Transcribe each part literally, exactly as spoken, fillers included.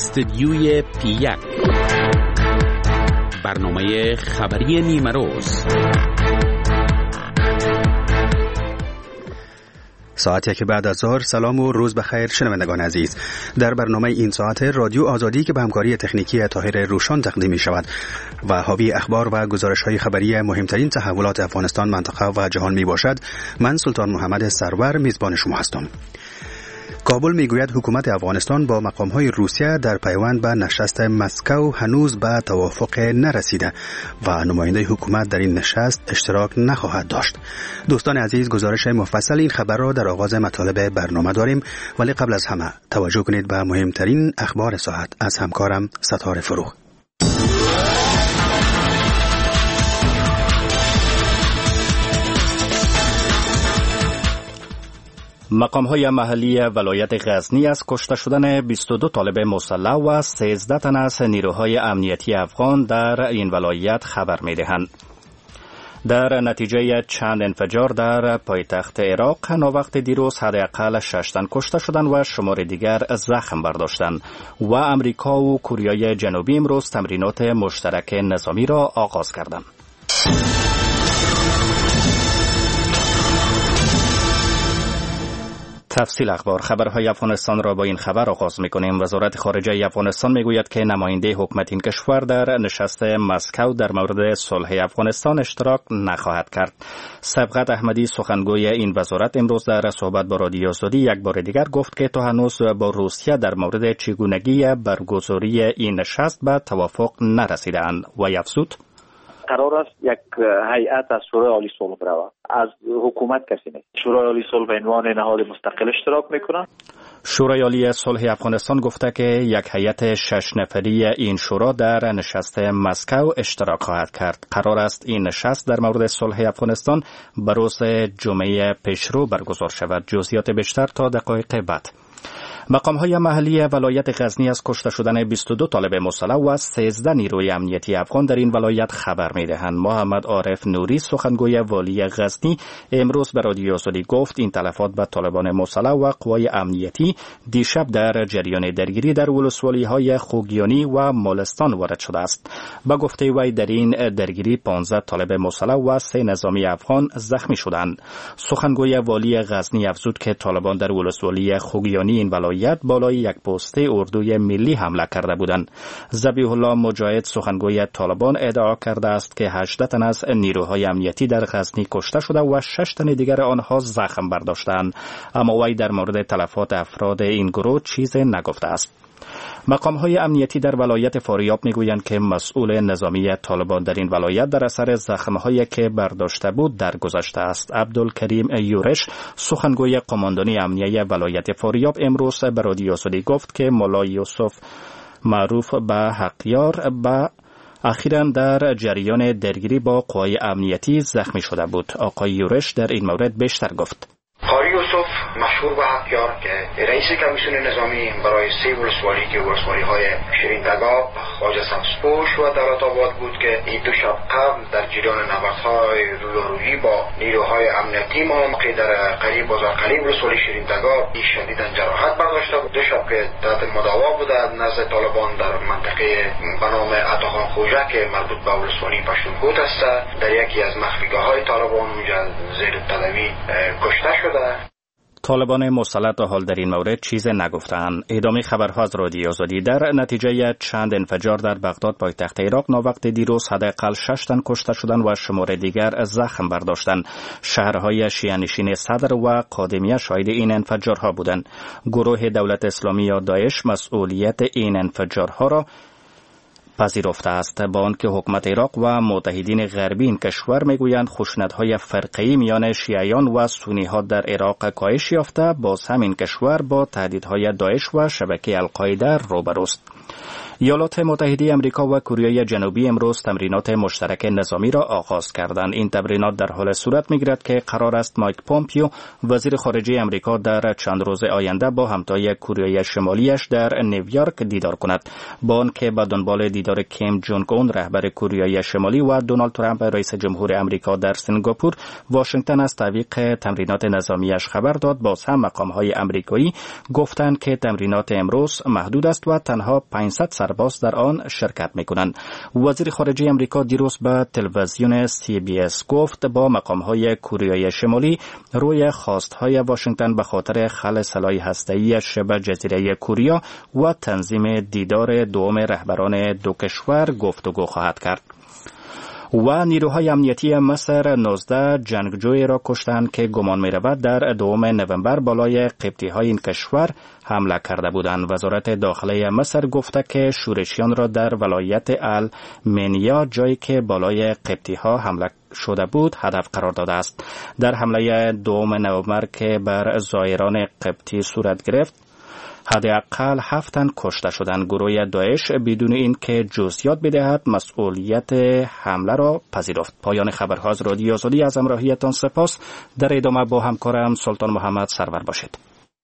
استدیوی پی یک، برنامه خبری نیمه روز. ساعت یک بعد از ظهر. سلام و روز بخیر شنوندگان عزیز. در برنامه این ساعت رادیو آزادی که به همکاری تکنیکی طاهر روشان تقدیم می شود و حاوی اخبار و گزارش های خبری مهمترین تحولات افغانستان، منطقه و جهان می باشد. من سلطان محمد سرور میزبان شما هستم. کابل میگوید حکومت افغانستان با مقام‌های روسیه در پیوند به نشست مسکو هنوز به توافق نرسیده و نماینده حکومت در این نشست اشتراک نخواهد داشت. دوستان عزیز، گزارش مفصل این خبر را در آغاز مطالب برنامه داریم، ولی قبل از همه توجه کنید به مهمترین اخبار ساعت از همکارم ستاره فروغ. مقام‌های محلی ولایت غزنی از کشته شدن بیست و دو طالب مسلح و سیزده تن از نیروهای امنیتی افغان در این ولایت خبر می‌دهند. در نتیجه چند انفجار در پایتخت عراق ناوقت دیروز حداقل شش تن کشته شدند و شمار دیگر زخم برداشتند و امریکا و کره جنوبی امروز تمرینات مشترک نظامی را آغاز کردند. تفصیل اخبار. خبرهای افغانستان را با این خبر آغاز می‌کنیم. وزارت خارجه افغانستان میگوید که نماینده حکومت این کشور در نشست مسکو در مورد صلح افغانستان اشتراک نخواهد کرد. سبقت احمدی سخنگوی این وزارت امروز در صحبت با رادیو آزادی یک بار دیگر گفت که تا هنوز با روسیه در مورد چگونگی برگزاری این نشست به توافق نرسیدند و افزود قرار است یک هیئت از شورای عالی صلح برود. از حکومت کسی نیست. شورای عالی صلح به عنوان نهاد مستقل اشتراک میکنه. شورای عالی صلح افغانستان گفته که یک هیئت شش نفری این شورا در نشست مسکو اشتراک خواهد کرد. قرار است این نشست در مورد صلح افغانستان به روز جمعه پیشرو برگزار شود. جزئیات بیشتر تا دقایق بعد. مقام‌های محلی ولایت غزنی از کشته شدن بیست و دو طالب مسلح و سیزده نیروی امنیتی افغان در این ولایت خبر می‌دهند. محمد عارف نوری سخنگوی والی غزنی امروز به رادیو آزادی گفت این تلفات به طالبان مسلح و قوای امنیتی دیشب در جریان درگیری در ولسوالی‌های خوگیانی و مالستان وارد شده است. با گفته وی در این درگیری پانزده طالب مسلح و سه نظامی افغان زخمی شدند. سخنگوی والی غزنی افزود که طالبان در ولسوالی خوگیانی این ولایت بالای یک پسته اردوی ملی حمله کرده بودند. ذبیح الله مجاهد سخنگوی طالبان ادعا کرده است که هجده تن از نیروهای امنیتی در غزنی کشته شده و شش تن دیگر آنها زخم برداشتند، اما وی در مورد تلفات افراد این گروه چیزی نگفته است. مقام‌های امنیتی در ولایت فاریاب میگویند که مسئول نظامی طالبان در این ولایت در اثر زخم‌هایی که برداشته بود درگذشته است. عبدالکریم یورش سخنگوی قماندانی امنیه ولایت فاریاب امروز به رادیو آزادی گفت که ملا یوسف معروف به حقیار به اخیراً در جریان درگیری با قوای امنیتی زخمی شده بود. آقای یورش در این مورد بیشتر گفت. قاری یوسف مشهور به حقیار که رئیس کمیسیون نظامی برای سه ولسوالی که ولسوالی های شیرین تگاب، خواجه سبزپوش و دولت آباد بود که این دو شب قبل در جریان نبردهای رویارویی با نیروهای امنیتی ما که در قریب بازار قلیب ولسوالی شیرین تگاب شدیداً جراحت برداشته بود. دو شب که تحت مداوا بود نزد طالبان در منطقه به نام عطاخان خوجه که مربوط به ولسوالی پشتونکوت است، در یکی از مخفیگاه‌های طالبان اونجا زیر تداوی کشته شد. طالبان مسلح تا حال در این مورد چیز نگفتند. ادامه خبرها از رادیو آزادی. در نتیجه چند انفجار در بغداد پایتخت عراق ناوقت دیروز حداقل شش تن کشته شدند و شمار دیگر زخم برداشتند. شهرهای شیعه‌نشین صدر و قادمیه شاهد این انفجارها بودند. گروه دولت اسلامی یا داعش مسئولیت این انفجارها را پذیرفته است، با آنکه حکومت عراق و متحدین غربی این کشور میگویند خشونت‌های فرقه‌ای میان شیعیان و سنی‌ها در عراق کاهش یافته، باز هم این کشور با تهدیدهای داعش و شبکه القاعده روبروست. ایالات متحده آمریکا و کره جنوبی امروز تمرینات مشترک نظامی را آغاز کردند. این تمرینات در حال صورت می‌گیرد که قرار است مایک پومپیو وزیر خارجه آمریکا در چند روز آینده با همتای کره شمالیش در نیویورک دیدار کند. با آنکه به دنبال دیدار کیم جونگ اون رهبر کره شمالی و دونالد ترامپ رئیس جمهور آمریکا در سنگاپور، واشنگتن از تعویق تمرینات نظامیش خبر داد، باز هم مقام‌های آمریکایی گفتند که تمرینات امروز محدود است و تنها پانصد سرباز در آن شرکت می‌کنند. وزیر خارجه آمریکا دیروز به تلویزیون سی بی اس گفت با مقام‌های کره شمالی روی خواست‌های واشنگتن به خاطر خلع سلاح هسته‌ای شبه جزیره کره و تنظیم دیدار دوم رهبران دو کشور گفتگو خواهد کرد. و نیروهای امنیتی مصر نوزده جنگجوی را کشتند که گمان می رود در دوم نوامبر بالای قبطی های این کشور حمله کرده بودند. وزارت داخله مصر گفته که شورشیان را در ولایت المنیا، جایی که بالای قبطی ها حمله شده بود، هدف قرار داده است. در حمله دوم نوامبر که بر زائران قبطی صورت گرفت، حداقل هفت تن کشته شدند. گروه داعش بدون اینکه جزئیات بدهد مسئولیت حمله را پذیرفت. پایان خبرها از رادیو آزادی. از همراهیتان سپاس. در ادامه با همکارم سلطان محمد سرور باشید.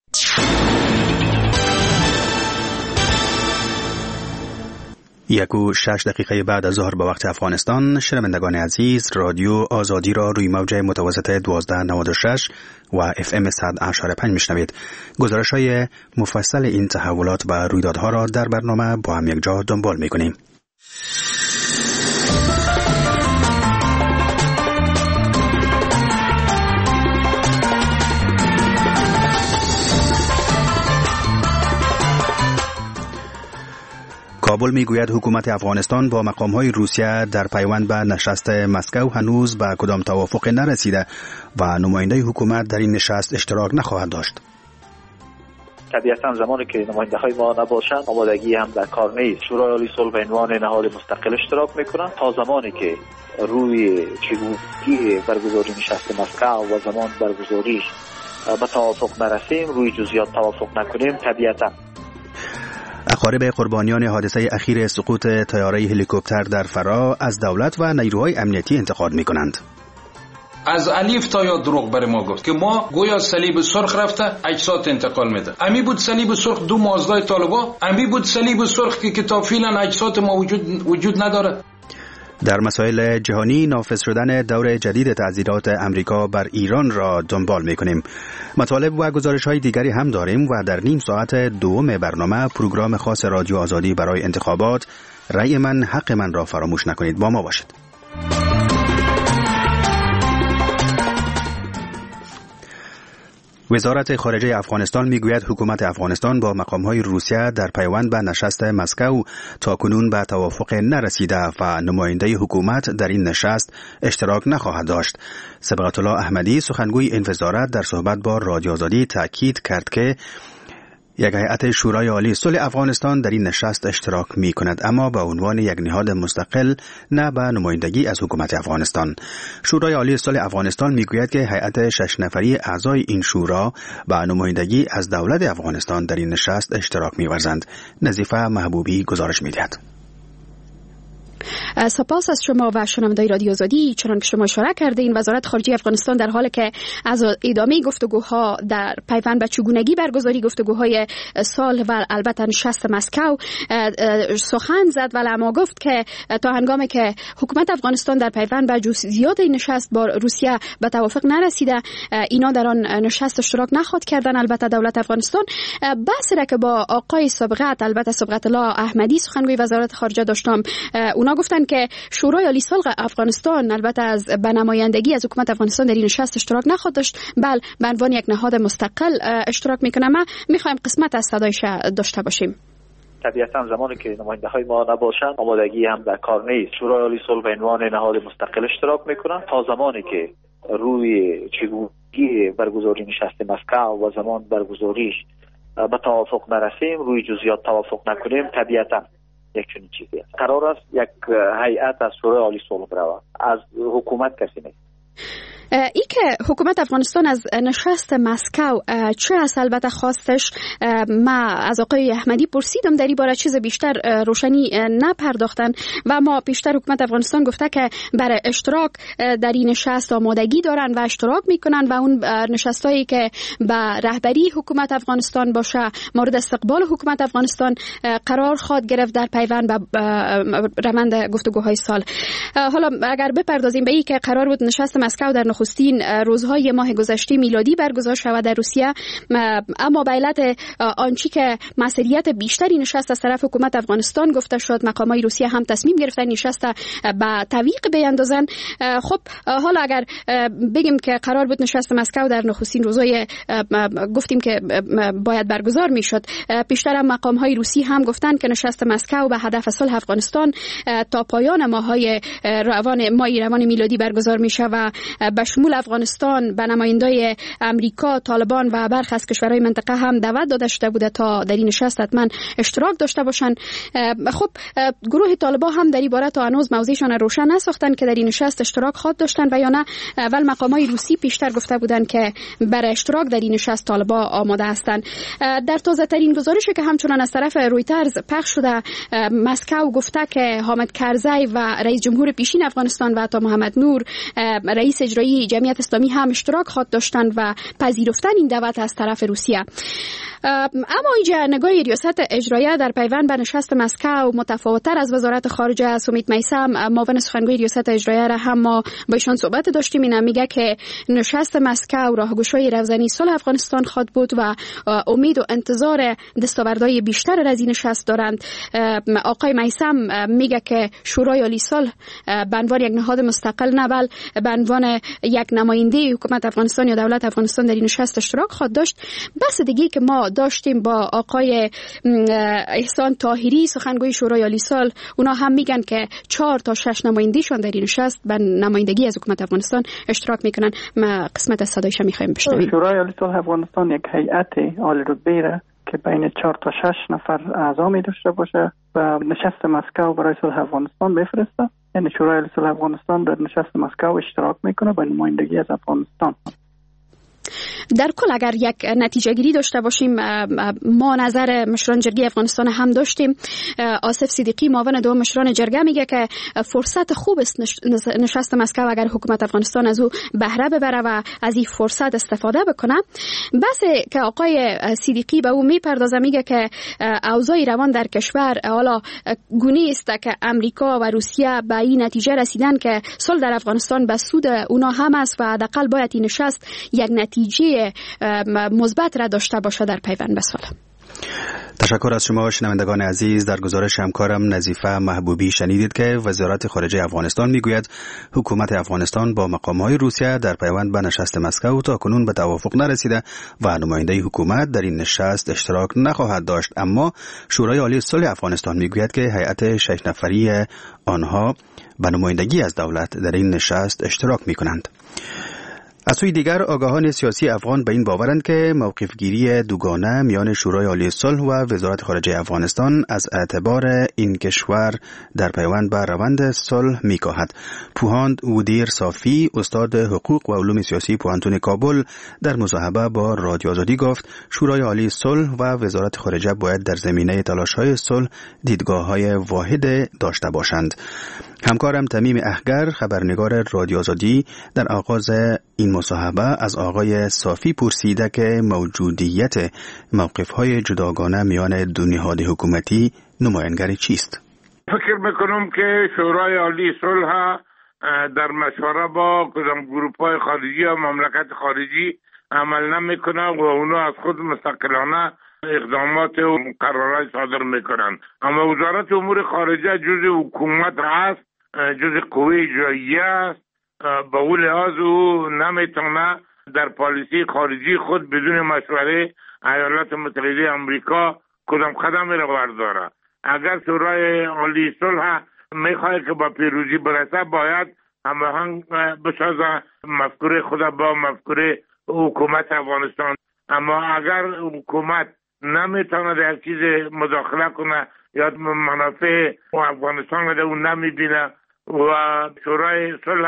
یک و شش دقیقه بعد از ظهر به وقت افغانستان، شنوندگان عزیز، رادیو آزادی را روی موج متوسط دوازده نود و شش و اف ام صد و اشاره پنج میشنوید. گزارش های مفصل این تحولات و رویدادها را در برنامه با هم یک جا دنبال میکنیم. کابل میگوید حکومت افغانستان با مقام‌های روسیه در پیوند به نشست مسکو هنوز به کدام توافق نرسیده و نماینده حکومت در این نشست اشتراک نخواهد داشت. طبیعتا زمانی که نماینده های ما نباشند آمادگی هم در کار نیست. شورای عالی صلح به عنوان نهاد مستقل اشتراک میکنند تا زمانی که روی چگونگی برگزاری نشست مسکو و زمان برگزاریش به توافق نرسیم، روی جزئیات توافق نکنیم، طبیعتا اقارب قربانیان حادثه اخیر سقوط طیاره هلیکوپتر در فرا از دولت و نیروهای امنیتی انتقاد می‌کنند. از الف تا یا دروغ بر ما گفت که ما گویا صلیب سرخ رفته اجساد انتقال میده. امی بود صلیب سرخ دو مازدای طالبا، امی بود صلیب سرخ که کتاب فعلا اجساد ما وجود وجود نداره. در مسائل جهانی، نافذ شدن دور جدید تعزیرات امریکا بر ایران را دنبال می‌کنیم. مطالب و گزارش‌های دیگری هم داریم و در نیم ساعت دوم برنامه پروگرام خاص رادیو آزادی برای انتخابات، رأی من حق من را فراموش نکنید. با ما باشید. وزارت خارجه افغانستان میگوید حکومت افغانستان با مقام‌های روسیه در پیوند به نشست مسکو تاکنون به توافق نرسیده و نماینده حکومت در این نشست اشتراک نخواهد داشت. صبغت الله احمدی سخنگوی این وزارت در صحبت با رادیو آزادی تاکید کرد که یک هیئت شورای عالی صلح افغانستان در این نشست اشتراک می کند، اما به عنوان یک نهاد مستقل، نه به نمایندگی از حکومت افغانستان. شورای عالی صلح افغانستان می گوید که هیئت شش نفری اعضای این شورا به نمایندگی از دولت افغانستان در این نشست اشتراک می ورزند. نظیفه محبوبی گزارش می دهد. سپاس از شما و شنوندگان رادیو آزادی. چنانکه که شما اشاره کردین، وزارت خارجه افغانستان در حالی که از ادامه گفتگوها در پیوند به چگونگی برگزاری گفتگوهای صلح و البته نشست مسکو سخن زد و اما گفت که تا هنگامی که حکومت افغانستان در پیوند به جزئیات این نشست با روسیه به توافق نرسیده، اینا در آن نشست اشتراک نخواهد کردن. البته دولت افغانستان بحثی را که با آقای صبغت البته صبغت الله احمدی سخنگوی وزارت خارجه داشتم، اونا گفتن که شورای عالی صلح افغانستان البته از به نمایندگی از حکومت افغانستان در این نشست اشتراک نخواهد داشت، بل به عنوان یک نهاد مستقل اشتراک میکنه. ما میخوایم قسمت از صدایش داشته باشیم. طبیعتا زمانی که نماینده های ما نباشند آمادگی هم در کار نیست. شورای عالی صلح به عنوان نهاد مستقل اشتراک میکنن تا زمانی که روی چگونگی برگزاری نشست مسکو و زمان برگزاریش به توافق نرسیم، روی جزئیات توافق نکنیم، طبیعتا یک چنین چیزی است. قرار است یک هیئت از شورای عالی صلح برود، از حکومت کسی نیست. ای که حکومت افغانستان از نشست مسکو چه است البته خواستش، ما از آقای احمدی پرسیدم در این باره چیز بیشتر روشنی نپرداختن و ما بیشتر حکومت افغانستان گفته که برای اشتراک در این نشست آمادگی دارن و اشتراک میکنن و اون نشستایی که به رهبری حکومت افغانستان باشه مورد استقبال حکومت افغانستان قرار خواهد گرفت در پیوند به روند گفتگوهای سال. حالا اگر بپردازیم به این که قرار بود نشست مسکو در نخستین روزهای ماه گذشته میلادی برگزار شود در روسیه، اما به علت آنچه که مسئولیت بیشتری نشست از طرف حکومت افغانستان گفته شد، مقامات روسیه هم تصمیم گرفتن نشست به تعویق بیاندازن. خب حالا اگر بگیم که قرار بود نشست مسکو در نخستین روزهای گفتیم که باید برگزار میشد، پیشتر هم مقامات روسی هم گفتن که نشست مسکو به هدف صلح افغانستان تا پایان ماهای روان ماه روان میلادی برگزار میشه و به شمول افغانستان به نمایندای امریکا، طالبان و برخی از کشورهای منطقه هم دعوت داده شده بوده تا در این نشست حتما اشتراک داشته باشن. خب گروه طالبان هم در این باره تا هنوز موضعشان روشن نساختن که در این نشست اشتراک خواهد داشتن و یا نه، اول مقامات روسی پیشتر گفته بودن که برای اشتراک در این نشست طالبان آماده هستند. در تازه ترین گزارشی که همچنان از طرف رویترز پخش شده، مسکو گفته که حامد کرزی و رئیس جمهور پیشین افغانستان و عطا محمد نور رئیس اجرایی جمعیت اسلامی هم اشتراک خواهد داشتند و پذیرفتن این دعوت از طرف روسیه. اما اینجا نگاه ریاست اجرایی در پیوند به نشست مسکو متفاوت‌تر از وزارت خارجه. سمیت میثم معاون سخنگوی ریاست اجرایی را هم ما با ایشان صحبت داشتیم. اینا میگه که نشست مسکو راهگشای روزنی صلح افغانستان خواهد بود و امید و انتظار دستاوردهای بیشتر از این نشست دارند. آقای میثم میگه که شورای عالی صلح به عنوان یک نهاد مستقل نه بل به عنوان یک نماینده حکومت افغانستان یا دولت افغانستان در این نشست اشتراک خواهد داشت. بس دیگه که ما داشتیم با آقای احسان طاهری سخنگوی شورای عالی صلح، اونا هم میگن که چهار تا شش نمایندگیشون در این نشست به نمایندگی از حکومت افغانستان اشتراک میکنن. ما قسمت از صدایش میخوایم بشنویم. شورای عالی صلح افغانستان یک هیئت عالی رتبه که بین چهار تا شش نفر اعضا می داشته باشه و نشست مسکو برای صلح افغانستان میفرسته. یعنی شورای عالی صلح افغانستان در نشست مسکو اشتراک میکنه با نمایندگی از افغانستان. در کل اگر یک نتیجه گیری داشته باشیم، ما نظر مشران جرگه افغانستان هم داشتیم. آصف صدیقی معاون دوم مشران جرگه میگه که فرصت خوب است نشست مسکو اگر حکومت افغانستان از او بهره ببره و از این فرصت استفاده بکنه. بس که آقای صدیقی به او میپردازه، میگه که اوضاع روان در کشور حالا گونه است که امریکا و روسیه به این نتیجه رسیدن که صلح در افغانستان به سود اونا هم است و حداقل باید این نشست یک نتیجه مثبت را داشته باشه در پیوند به صلح. تشکر از شما شنوندگان عزیز. در گزارش همکارم نظیفه محبوبی شنیدید که وزارت خارجه افغانستان میگوید حکومت افغانستان با مقام‌های روسیه در پیوند به نشست مسکو تاکنون به توافق نرسیده و نماینده حکومت در این نشست اشتراک نخواهد داشت، اما شورای عالی صلح افغانستان میگوید که هیئت شش نفری آنها به نمایندگی از دولت در این نشست اشتراک میکنند. از سوی دیگر آگاهان سیاسی افغان به این باورند که موقفگیری دوگانه میان شورای عالی صلح و وزارت خارجه افغانستان از اعتبار این کشور در پیوند به روند صلح میکاهد. پوهاند ودیر صافی، استاد حقوق و علوم سیاسی پوهنتون کابل، در مصاحبه با رادیو آزادی گفت شورای عالی صلح و وزارت خارجه باید در زمینه تلاش‌های صلح دیدگاه‌های واحد داشته باشند. همکارم تمیم احگر، خبرنگار رادیو آزادی، در آغاز این مصاحبه از آقای صافی پرسیده که موجودیت موقف‌های جداگانه میان دو نهاد حکومتی نمایانگر چیست؟ فکر میکنم که شورای عالی صلح در مشوره با کدام گروه‌های خارجی یا مملکت خارجی عمل نمیکنه و اونا از خود مستقلانه اقدامات و قرارات صادر میکنن. اما وزارت امور خارجه جزء حکومت هست، جزء قوه اجراییه است. با اون لحاظ او نمیتونه در پالیسی خارجی خود بدون مشوره ایالات متحده امریکا کدام قدمی را برداره. اگر شورای عالی صلح میخواد که با پیروزی برسه باید هماهنگ بسازه مفکوره خود با مفکوره حکومت افغانستان. اما اگر حکومت نمیتونه در چیز مداخله کنه یا منافع افغانستان رو اون نمیبینه و شورای صلح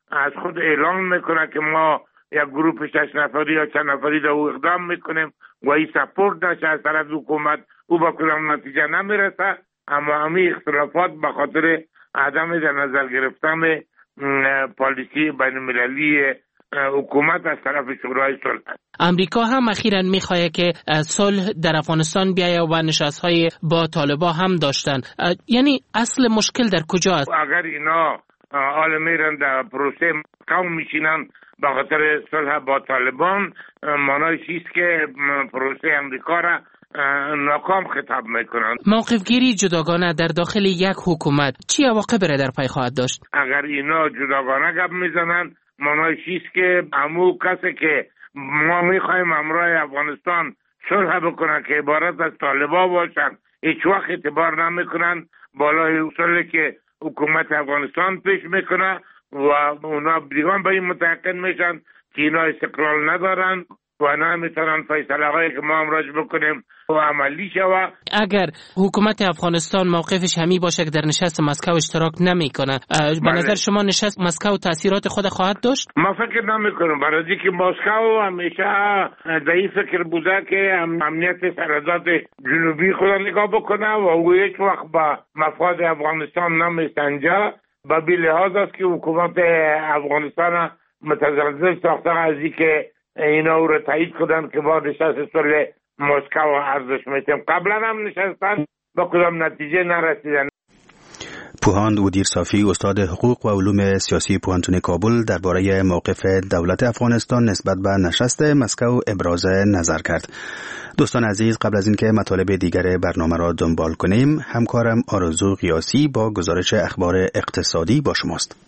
از خود اعلان میکنه که ما یک گروه شش نفری یا چند نفری در او اقدام میکنیم و این سپورت نشه از طرف حکومت، او با کدام نتیجه نمیرسه. اما همین اختلافات به خاطر عدم در نظر گرفتن پالیسی بین المللی حکومت از طرف شورای صلح. امریکا هم اخیراً میخواد که صلح در افغانستان بیاید و نشست‌های با طالبان هم داشتن. یعنی اصل مشکل در کجا است؟ اگر اینا حال میرن در پروسه قوم میشینن به خاطر صلح با طالبان، معنیش است که پروسه امریکا را ناکام خطاب میکنند. موقف گیری جداگانه در داخل یک حکومت چی عواقب را در پی خواهد داشت؟ اگر اینا جداگانه گپ میزنن، معنیش است که همو کسی که ما میخوایم امرای افغانستان صلح بکنن که عبارت از طالبان باشن، هیچ وقت اعتبار نمیکنن بالای اصولی که حکومت افغانستان پیش میکنه و اونا دیگان به این متعهد میشن که اینا استقلال ندارن و نمیتونن فیصله هایی که ما امراج بکنیم و عملی شود. اگر حکومت افغانستان موقفش همی باشه که در نشست مسکو اشتراک نمیکنه، به نظر شما نشست مسکو تاثیرات خود خواهد داشت؟ ما فکر نمیکنم، برای که مسکو همیشه در این فکر بوده که امنیت سرحدات جنوبی خود نگاه بکنه و او هیچ وقت با مفاد افغانستان نمیسنجه. به بی لحاظ است که حکومت افغانستان متزلزل ساخته از این که اینا او را تایید کردن که با نشست صلح مسکو ارزش میتیم. قبلا هم نشستن با کدام نتیجه نرسیدن. پوهاند اودیر صافی، استاد حقوق و علوم سیاسی پوهنتون کابل، درباره موقف دولت افغانستان نسبت به نشست مسکو ابراز نظر کرد. دوستان عزیز، قبل از اینکه مطالب دیگر برنامه را دنبال کنیم، همکارم آرزو قیاسی با گزارش اخبار اقتصادی با شماست.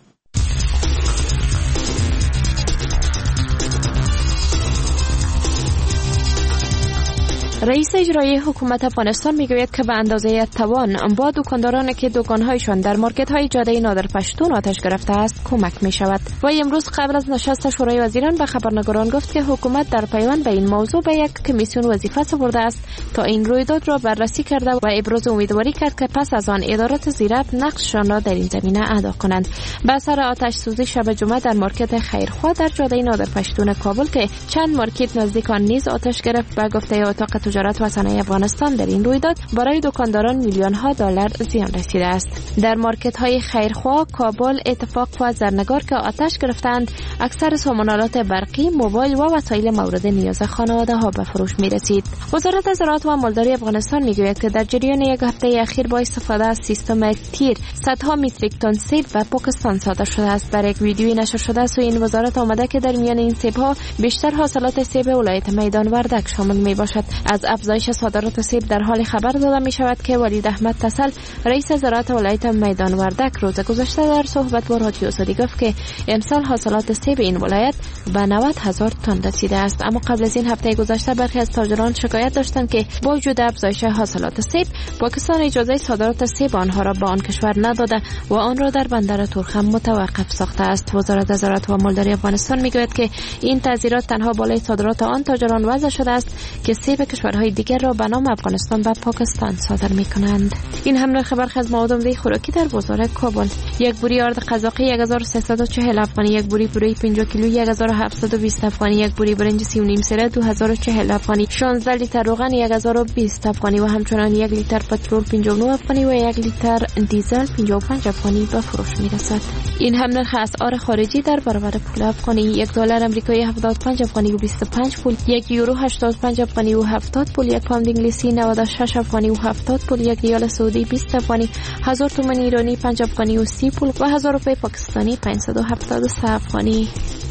رئیس اجرایی حکومت افغانستان میگوید که به اندازه توان با دکاندارانی که دکانهایشان در مارکت‌های جاده نادر پشتون آتش گرفته است کمک می شود. و امروز قبل از نشست شورای وزیران به خبرنگاران گفت که حکومت در پیوند به این موضوع به یک کمیسیون وظیفه سپرده است تا این رویداد را بررسی کرده و ابراز امیدواری کرد که پس از آن ادارات زیربط نقششان را در این زمینه ادا کنند. به اثر آتش سوزی شب جمعه در مارکت خیرخواه در جاده نادر پشتون کابل که چند مارکت نزدیک آن نیز آتش گرفت، به گفته اتاق تجارت و صنایع افغانستان در این رویداد برای دکانداران میلیون ها دلار زیان رسیده است. در مارکت های خیرخواه، کابل، اتفاق و زرنگار که آتش گرفتند، اکثر سامانالات برقی، موبایل و وسایل مورد نیاز خانواده ها به فروش می رسید. وزارت زراعت و مالداری افغانستان می گوید که در جریان یک هفته اخیر با استفاده از سیستم تیر صدها متریک تن سیب به پاکستان صادر شده است. در یک ویدیویی نشر شده است و این وزارت آمده که در میان این سیب ها بیشتر حاصلات سیب ولایت میدان وردک شامل می باشد. از افزایش صادرات سیب در حال خبر داده می شود که ولید احمد تسل، رئیس زراعت ولایت میدان وردک، روز گذشته در صحبت با رادیو آزادی گفت که امسال حاصلات سیب این ولایت به نود هزار تن رسیده است. اما قبل از این هفته گذشته برخی از تاجران شکایت داشتند که با وجود افزایش حاصلات سیب، پاکستان اجازه صادرات سیب آنها را به آن کشور نداده و آن را در بندر تورخم متوقف ساخته است. وزارت زراعت و مالداری افغانستان میگوید که این تعزیرات تنها بالای صادرات آن تاجران وضع شده است که سیب کشورهای دیگر را به نام افغانستان و پاکستان صادر می‌کنند. این هم خبر از معادن خوراکی در بازار کابل. یک بوری آرد قزاقی یک هزار و سیصد و چهل افغانی، یک بوری پوره پنجاه کیلو یک هزار و هفتصد و بیست افغانی، یک بوری برنج سی و نیم سره دو هزار و چهل افغانی، شانزده لیتر روغن یک هزار و بیست افغانی و همچنان یک لیتر پترول پنجاه و نه افغانی و یک لیتر دیزل پنجاه و پنج افغانی به فروش می‌رسد. این هم نرخ اسعار خارجی در برابر پول افغانی. یک دلار آمریکایی هفتاد و پنج افغانی و بیست و پنج پول، یک یورو هشتاد و پنج افغانی و هفتاد پول، یک پوند انگلیسی نود و شش افغانی و هفتاد پول، یک ریال سعودی بیست افغانی، هزار تومان ایرانی پنج افغانی و سی پول و هزار روپیه پاکستانی پانصد و هفتاد و سه افغانی.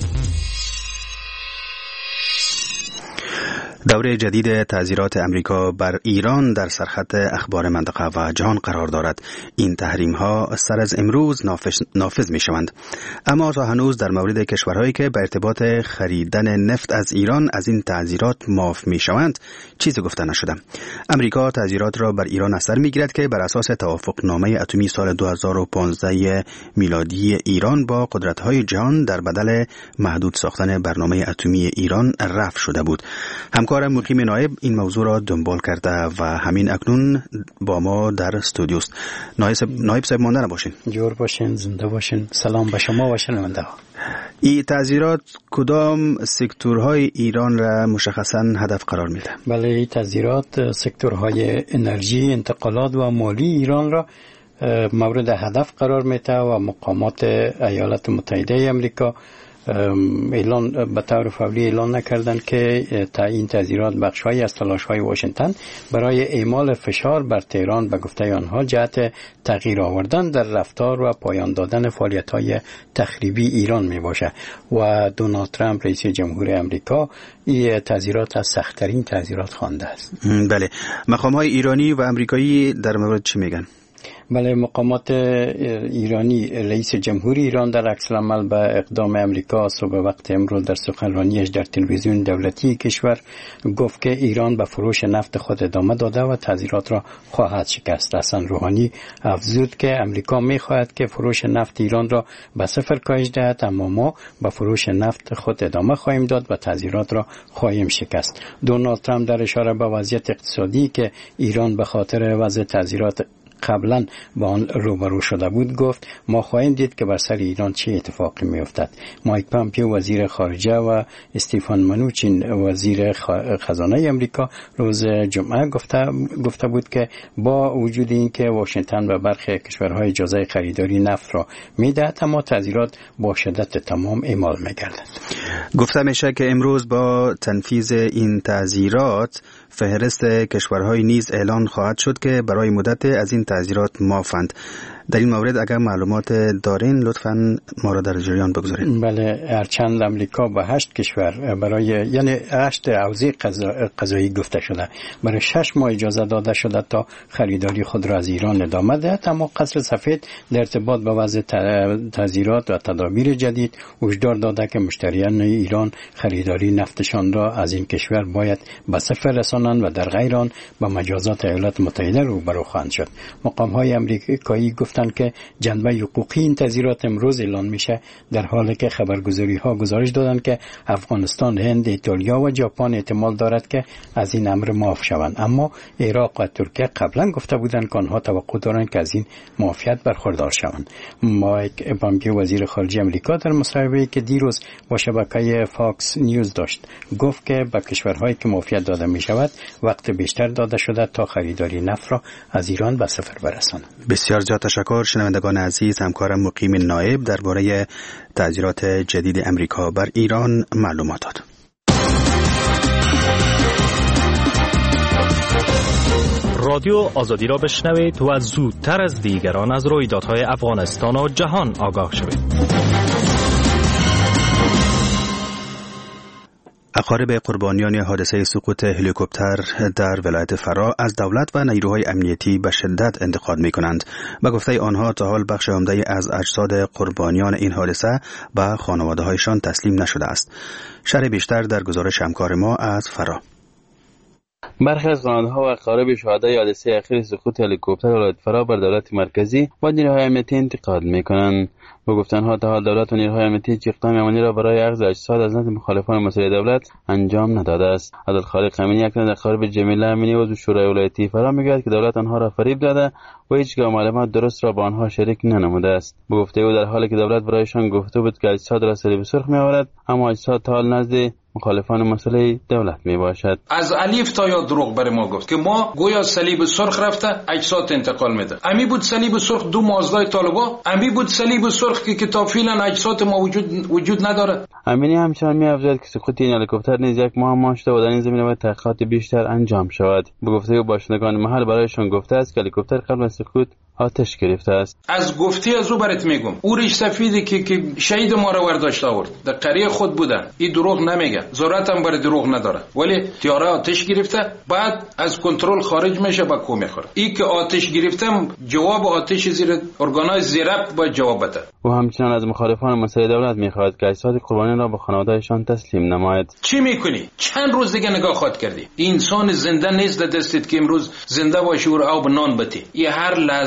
دوره جدید تعزیرات امریکا بر ایران در سرخط اخبار منطقه و جهان قرار دارد. این تحریم ها سر از امروز نافذ, نافذ می شوند. اما تا هنوز در مورد کشورهایی که به ارتباط خریدن نفت از ایران از این تعزیرات معاف می شوند چیزی گفته نشده. امریکا تعزیرات را بر ایران اثر می گیرد که بر اساس توافقنامه اتمی سال دو هزار و پانزده میلادی ایران با قدرت های جهان در بدل محدود ساختن برنامه اتمی ایران رفع شده بود. همکار همکار مقیم نایب این موضوع را دنبال کرده و همین اکنون با ما در استودیوست. نایب صاحب مانده نباشین. جور باشین، زنده باشین. سلام به شما و شنونده ها. این تعزیرات کدام سکتورهای ایران را مشخصاً هدف قرار میده؟ بله، این تعزیرات سکتورهای انرژی، انتقالات و مالی ایران را مورد هدف قرار میده و مقامات ایالات متحده آمریکا اعلان به طور فوری اعلان نکردند که این تعزیرات بخش‌هایی از تلاش‌های واشنگتن برای اعمال فشار بر تهران به گفته آنها جهت تغییر آوردن در رفتار و پایان دادن فعالیت‌های تخریبی ایران میباشد و دونالد ترامپ رئیس جمهور آمریکا این تعزیرات از سخت‌ترین تعزیرات خوانده است. بله، مقام‌های ایرانی و آمریکایی در مورد چی میگن؟ بله، مقامات ایرانی، رئیس جمهور ایران در عکس العمل به اقدام امریکا صبح وقت امروز در سخنرانیش در تلویزیون دولتی کشور گفت که ایران به فروش نفت خود ادامه داده و تعزیرات را خواهد شکست. حسن روحانی افزود که امریکا می‌خواهد که فروش نفت ایران را به صفر کاهش دهد، اما ما به فروش نفت خود ادامه خواهیم داد و تعزیرات را خواهیم شکست. دونالد ترامپ در اشاره به وضعیت اقتصادی که ایران به خاطر وضع تعزیرات قبلا با آن روبرو شده بود گفت ما خواهیم دید که بر سر ایران چه اتفاقی می افتد. مایک پامپیو وزیر خارجه و استیفان منوچین وزیر خزانه امریکا روز جمعه گفته گفته بود که با وجود اینکه واشنگتن به برخی کشورهای اجازه خریداری نفت را میدهد، اما تعزیرات با شدت تمام اعمال میگردد. گفته میشه که امروز با تنفیذ این تعزیرات فهرست کشورهای نیز اعلان خواهد شد که برای مدت از این تعزیرات معافند. در این مورد اگر معلومات دارین لطفاً ما را در جریان بگذارید. بله، هرچند امریکا به هشت کشور برای یعنی هشت حوزه قضایی گفته شده برای شش ماه اجازه داده شده تا خریداری خود را از ایران ادامه دهد، اما قصر سفید در ارتباط با وضع تعزیرات و تدابیر جدید هشدار داده که مشتریان ایران خریداری نفتشان را از این کشور باید به صفر رسانند و در غیر آن با مجازات ایالات متحده روبرو خواهند شد. مقام‌های آمریکایی گفت که جنبه حقوقی این تعزیرات امروز اعلان میشه، در حالی که خبرگزاری ها گزارش دادند که افغانستان، هند، ایتالیا و ژاپن احتمال دارد که از این امر معاف شوند، اما عراق و ترکیه قبلا گفته بودند که آنها توقع دارند که از این معافیت برخوردار شوند. مایک پامپیو وزیر خارجه آمریکا در مصاحبه‌ای که دیروز با شبکه فاکس نیوز داشت گفت که به کشورهایی که معافیت داده می شود وقت بیشتر داده شده تا خریداری نفت را از ایران به صفر برسانند. بسیار زیاد تشکر شنوندگان عزیز. همکارم مقیم نایب درباره تعزیرات جدید امریکا بر ایران معلومات داد. رادیو آزادی را بشنوید و زودتر از دیگران از رویدادهای افغانستان و جهان آگاه شوید. اقارب قربانیان حادثه سقوط هلیکوپتر در ولایت فرا از دولت و نیروهای امنیتی به شدت انتقاد می کنند. به گفته آنها تا حال بخش عمده از اجساد قربانیان این حادثه به خانواده هایشان تسلیم نشده است. شرح بیشتر در گزارش همکار ما از فرا. برخی از خانواده‌ها و اقارب شهدای حادثه اخیر سقوط هلیکوپتر ولایت فرا بر دولت مرکزی و نیروهای امنیتی انتقاد می‌کنند. با گفتنها تا حال دولت و نیروهای امنیتی هیچ اقدام عملی را برای اخذ اجساد از نزد مخالفان مسئله دولت انجام نداده است. عبدالخالق امینی اکنون اقارب جمیله امینی عضو شورای ولایتی فرا میگوید که دولت آنها را فریب داده و هیچگاه معلومات درست را با آنها شریک ننموده است. با گفته او در حالی که دولت برایشان گفته بود که اجساد را صلیب سرخ می‌آورد، اما اجساد تا حال نزد مخالفان مسئله دولت می باشد. از الف تا یا دروغ بر ما گفت که ما گویا صلیب سرخ رفته اجساد انتقال میده. امی بود صلیب سرخ دو مازدای طالبا، امی بود صلیب سرخ که کتاب فعلا اجساد ما وجود وجود نداره. امینی همچنان می افزاید که سقوط این هلیکوپتر نیز یک معما شده و در این زمینه باید تحقیقات بیشتر انجام شود. به گفته او باشندگان محل برایشان گفته است که هلیکوپتر قبل از سقوط آتش گرفته است. از گفتی از او برات میگم او ریش سفیدی که که شهید ما را ورداشت آورد در قریه خود بودن، این دروغ نمیگه، ضرورت هم برای دروغ نداره، ولی تیاره آتش گرفته بعد از کنترل خارج میشه با کو میخوره. این که آتش گرفتم جواب آتش زیر ارگانای زیرفت با جواب بده. او همچنان از مخالفان مسئله دولت میخواهد که اجساد قربانیان را به خانواده‌شان تسلیم نماید. چی میکنی؟ چند روز دیگه نگاه خود کردی؟ انسان زنده نیست در دستت که امروز زنده باشی و آب نان بتی. این هر لحظه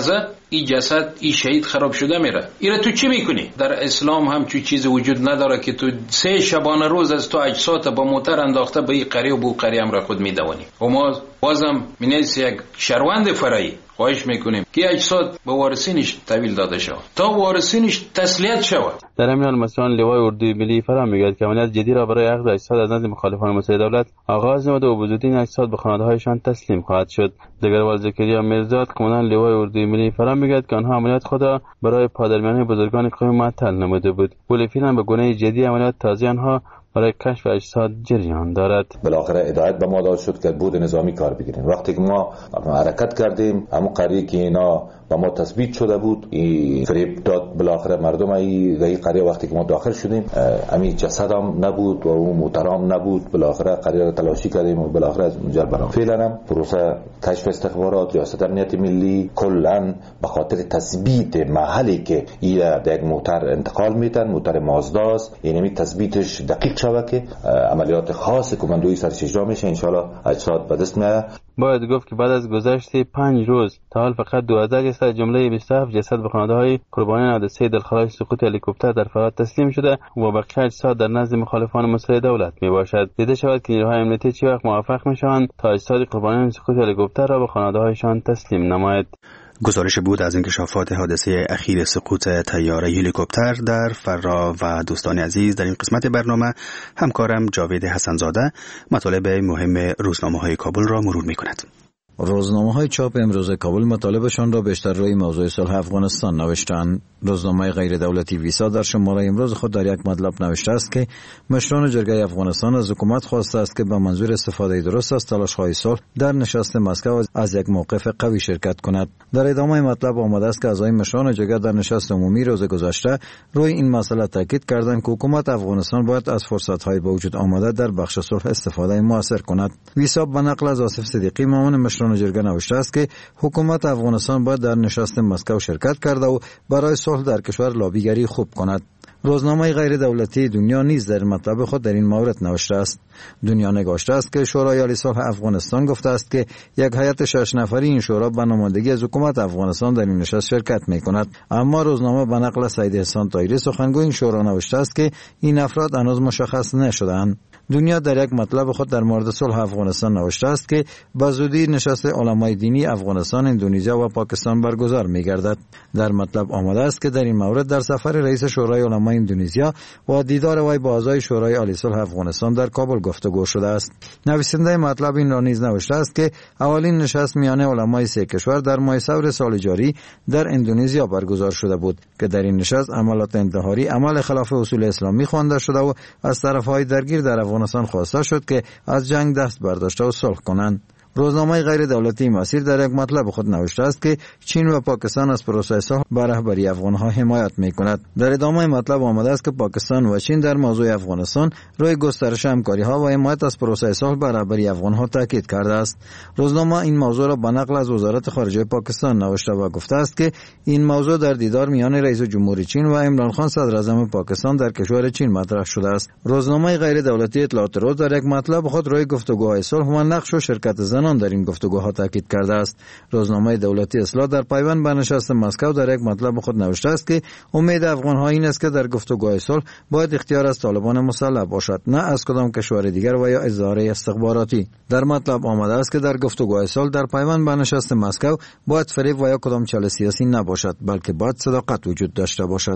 این جسد این شهید خراب شده میره. اینا تو چی میکنی؟ در اسلام هم چی چیز وجود نداره که تو سه شبانه روز از تو اجساد با موتر انداخته به این قریه و بو قریه هم را خود میدونی. و ما بازم مینیس یک شهروند فرایی خواهش میکنیم که اجساد به وارثینش تحویل داده شود تا وارثینش تسلیت شود. در همین حال مسئولان لوای اردوی ملی فرا میگوید که عملیات جدی را برای اخذ اجساد از نزد مخالفان مسئله دولت آغاز نموده و بزودی این اجساد به خانواده‌هایشان تسلیم خواهد شد. دگربال زکریا میرزاد قماندان لوای اردوی ملی فرا میگوید که آنها عملیات خود را برای پادرمیانی بزرگان قوم معطل نموده بود. بولفین هم به گونه جدی عملیات تازه آنها برای کشف اجساد جریان دارد. بالاخره هدایت به ما داده شد که بود نظامی کار بگیریم. وقتی که ما حرکت کردیم همون قریه که اینا با ما تثبیت شده بود این فریب داد بالاخره مردم ای این قریه وقتی که ما داخل شدیم امی جسد هم نبود و اون محترم نبود. بالاخره قریه را تلاشی کردیم و بالاخره از اونجا برام فعلا هم پروسه کشف استخبارات ریاست امنیت ملی کلا به خاطر تثبیت محلی که این در یک موتر انتقال میتن موتر مازداست یعنی تثبیتش دقیق شود که عملیات خاص کماندویی سرش اجرا میشه ان شاء الله اجساد به دست میاد. باید گفت که بعد از گذشت پنج روز تا حال فقط دو هزار جسد جمله بیست و هفت جسد به خانواده‌های قربانیان حادثه دلخراش سقوط هلیکوپتر در فرات تسلیم شده و بقیه اجساد در نزد مخالفان مسئله دولت میباشد. دیده شود که نیروهای امنیتی چه وقت موفق میشوند تا اجساد قربانیان سقوط هلیکوپتر را به خانواده‌هایشان تسلیم نماید. گزارش بود از انکشافات حادثه اخیر سقوط طیاره هلیکوپتر در فرا. و دوستان عزیز در این قسمت برنامه همکارم جاوید حسنزاده مطالب مهم روزنامه‌های کابل را مرور می‌کند. روزنامه‌های چاپ امروز کابل مطالبشان را بیشتر روی موضوع صلح افغانستان نوشتند. روزنامه غیر دولتی ویسا در شماره امروز خود در یک مطلب نوشته است که مشران جرگه افغانستان از حکومت خواسته است که به منظور استفاده درست از تلاش‌های صلح در نشست مسکو از یک موقف قوی شرکت کند. در ادامه مطلب آمده است که اعضای مشران جرگه در نشست عمومی روز گذشته روی این مسئله تاکید کردند که حکومت افغانستان باید از فرصت‌های به وجود آمده در بخش صلح استفاده موثر کند. ویسا به نقل از آصف صدیقی معاون مشران جرگه نوشته است که حکومت افغانستان باید در نشست مسکو شرکت کرده و برای صلح در کشور لابیگری خوب کند. روزنامه غیر دولتی دنیا نیز در مطلب خود در این مورد نوشته است. دنیا نگاشته است که شورای عالی صلح افغانستان گفته است که یک هیئت شش نفری این شورا به نمایندگی از حکومت افغانستان در این نشست شرکت می‌کند. اما روزنامه به نقل سید احسان طاهری سخنگوی این شورا نوشته است که این افراد هنوز مشخص نشده‌اند. دنیا در یک مطلب خود در مورد صلح افغانستان نوشته است که به زودی نشست علمای دینی افغانستان، اندونزیا و پاکستان برگزار می‌گردد. در مطلب آمده است که در این مورد در سفر رئیس شورای علمای اندونزیا و دیدار وی با اعضای شورای عالی صلح افغانستان در کابل گفتگو شده است. نویسنده مطلب این را نیز نوشته است که اولین نشست میان علمای سه کشور در ماه سور سال جاری در اندونزیا برگزار شده بود که در این نشست عملات انتحاری عمل خلاف اصول اسلامی خوانده شده و از طرف‌های درگیر در افغانستان خواسته شد که از جنگ دست برداشته و صلح کنند. روزنامه غیر دولتی مسیر در یک مطلب خود نوشته است که چین و پاکستان از پروسه صلح به رهبری افغان‌ها حمایت می‌کند. در ادامه مطلب آمده است که پاکستان و چین در موضوع افغانستان روی گسترش همکاری‌ها و حمایت از پروسه صلح به رهبری افغان‌ها تاکید کرده است. روزنامه این موضوع را به نقل از وزارت خارجه پاکستان نوشته و گفته است که این موضوع در دیدار میان رئیس جمهوری چین و عمران خان صدر اعظم پاکستان در کشور چین مطرح شده است. روزنامه غیر دولتی اطلاعات روز در یک مطلب خود روی گفتگوهای صلح و نقش و شرکت زنان در این گفتگوها تاکید کرده است. روزنامه دولتی اصلاح در پیوند به نشست مسکو در یک مطلب خود نوشته است که امید افغان‌ها این است که در گفتگوهای صلح باید اختیار از طالبان مسلح باشد، نه از کدام کشور دیگر و یا اظهار استخباراتی. در مطلب آمده است که در گفتگوهای صلح در پیوند به نشست مسکو باید فریب و یا کدام چاله سیاسی نباشد، بلکه باید صداقت وجود داشته باشد.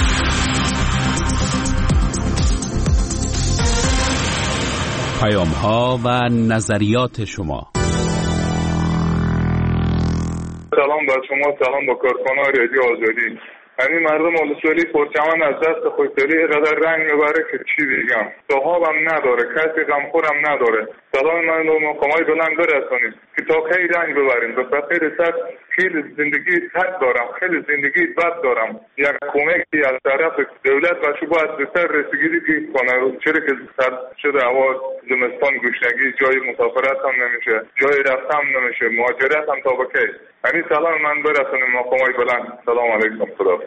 پیام‌ها و نظریات شما. سلام بر شما، سلام با کارکنان رادیو آزادی. همین مردم ولسوالی پرچمن از دست خوشدلی اینقدر رنگ میبره که چی بگم. صحابم نداره، کسی غمخورم نداره. صدای من رو مقامای بلند برسونید که تا کی رنگ ببریم. به فقیر سر خیلی زندگی سخت دارم، خیلی زندگی بد دارم. یک کمکی از طرف دولت و شو باید به سر رسیدگی کنه. چرا که سر شده هوا زمستان گشنگی، جای مسافرت هم نمیشه، جای رفت هم نمیشه، مهاجرت هم تا به کی. همین سلام من برسونیم مقامای بلند. سلام علیکم. خدا.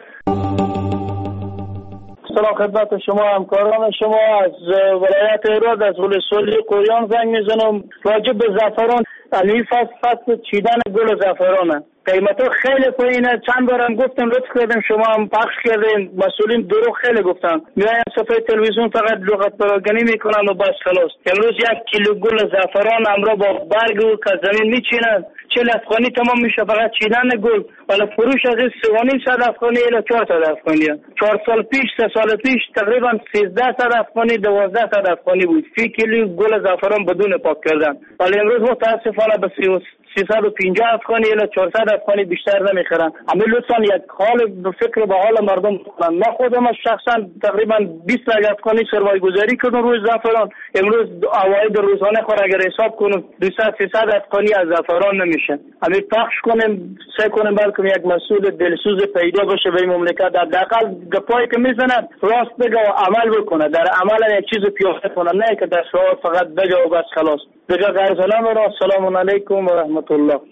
سلام خدمت شما همکاران شما. از ولایت ایراد از ولسوالی قویان زنگ میزنم. راجع به زعفران الف فصل چیدن گل زعفرانه. قیمت ها خیلی پایینه. چند بارم گفتم، لطف کردیم شما هم پخش کردین، مسئولین دروغ خیلی گفتن. میاین صفحه تلویزیون فقط لغت پراگنی میکنن و بس خلاص. امروز یک کیلو گل زعفران امرا با برگ و که زمین میچینن، چهل افغانی تمام میشه فقط چیدن گل. ولی فروش از این سوانی صد افغانی الی چهار صد افغانی. چهار سال پیش سه سال پیش تقریبا سیزده صد افغانی دوازده صد افغانی بود فی کیلو گل زعفران بدون پاک کردن. ولی امروز متاسفانه به سیصد و پنجاه افغانی الی چهارصد افغانی بیشتر نمیخرن. اما لطفا یک حال فکر به حال مردم کنن. ما خودم شخصا تقریبا بیست لک افغانی سرمایه گذاری کردم روی زعفران. امروز عواید روزانه خود اگر حساب کنم دویست سیصد افغانی از زعفران نمیشه. همین پخش کنیم، سعی کنیم بلکه یک مسئول دلسوز پیدا باشه به این مملکت، حداقل گپایی که میزنن راست بگه و عمل بکنه، در عمل یک چیز پیاده کنه، نه که در شعار فقط بگه و بس خلاص. دیگه غیر سلام و السلام علیکم و رحمت الله.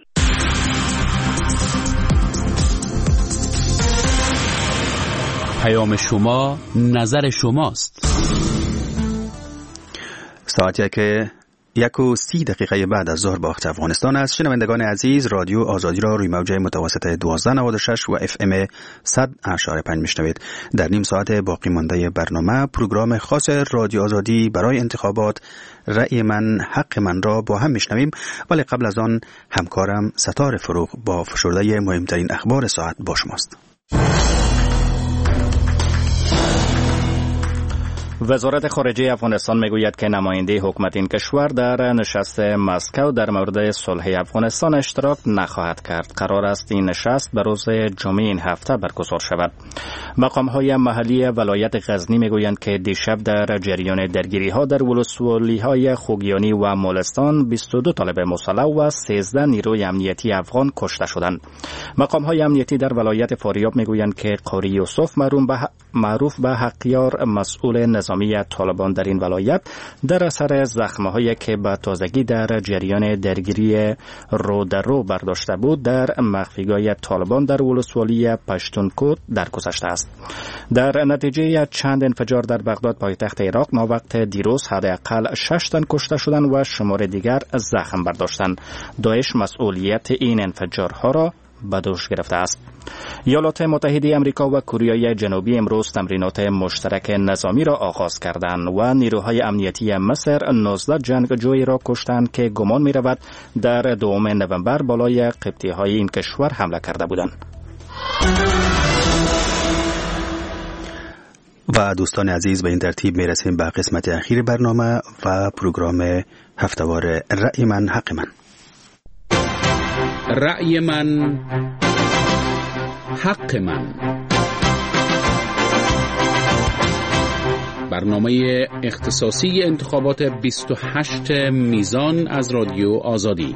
پیام شما نظر شماست. ساعتی که یک و سی دقیقه بعد از ظهر با وقت افغانستان است. شنوندگان عزیز، رادیو آزادی را روی موج متوسط دوازده نود و شش و اف ام صد اشاره پنج میشنوید. در نیم ساعت باقی مانده برنامه پروگرام خاص رادیو آزادی برای انتخابات رأی من حق من را با هم میشنویم، ولی قبل از آن همکارم ستار فروغ با فشرده مهمترین اخبار ساعت با شماست. وزارت خارجه افغانستان میگوید که نماینده حکومت این کشور در نشست مسکو در مورد صلح افغانستان اشتراک نخواهد کرد. قرار است این نشست به روز جمعه این هفته برگزار شود. مقام‌های محلی ولایت غزنی میگویند که دیشب در جریان درگیری‌ها در ولسوالی‌های خوگیانی و مولستان بیست و دو طالب مسلح و سیزده نیروی امنیتی افغان کشته شدند. مقام‌های امنیتی در ولایت فاریاب میگویند که قاری یوسف معروف به حقیار مسئول نظامی طالبان در این ولایت در اثر زخم‌هایی که به تازگی در جریان درگیری رو در رو برداشته بود در مخفیگاه طالبان در ولسوالی پشتونکوت درگذشته است. در نتیجه چند انفجار در بغداد پایتخت عراق ماوقت دیروز حداقل شش تن کشته شدند و شمار دیگر زخم برداشتند. داعش مسئولیت این انفجارها را به دوش گرفته است. ایالات متحده آمریکا و کره جنوبی امروز تمرینات مشترک نظامی را آغاز کردند و نیروهای امنیتی مصر نوزده جنگجوی را کشتند که گمان می رود در دوم نوامبر بالای قبطی‌های این کشور حمله کرده بودند. و دوستان عزیز، به این ترتیب می رسیم به قسمت اخیر برنامه و پروگرام هفته‌وار رأی من حق من. رأی من حق من، برنامه اختصاصی انتخابات بیست و هشت میزان از رادیو آزادی.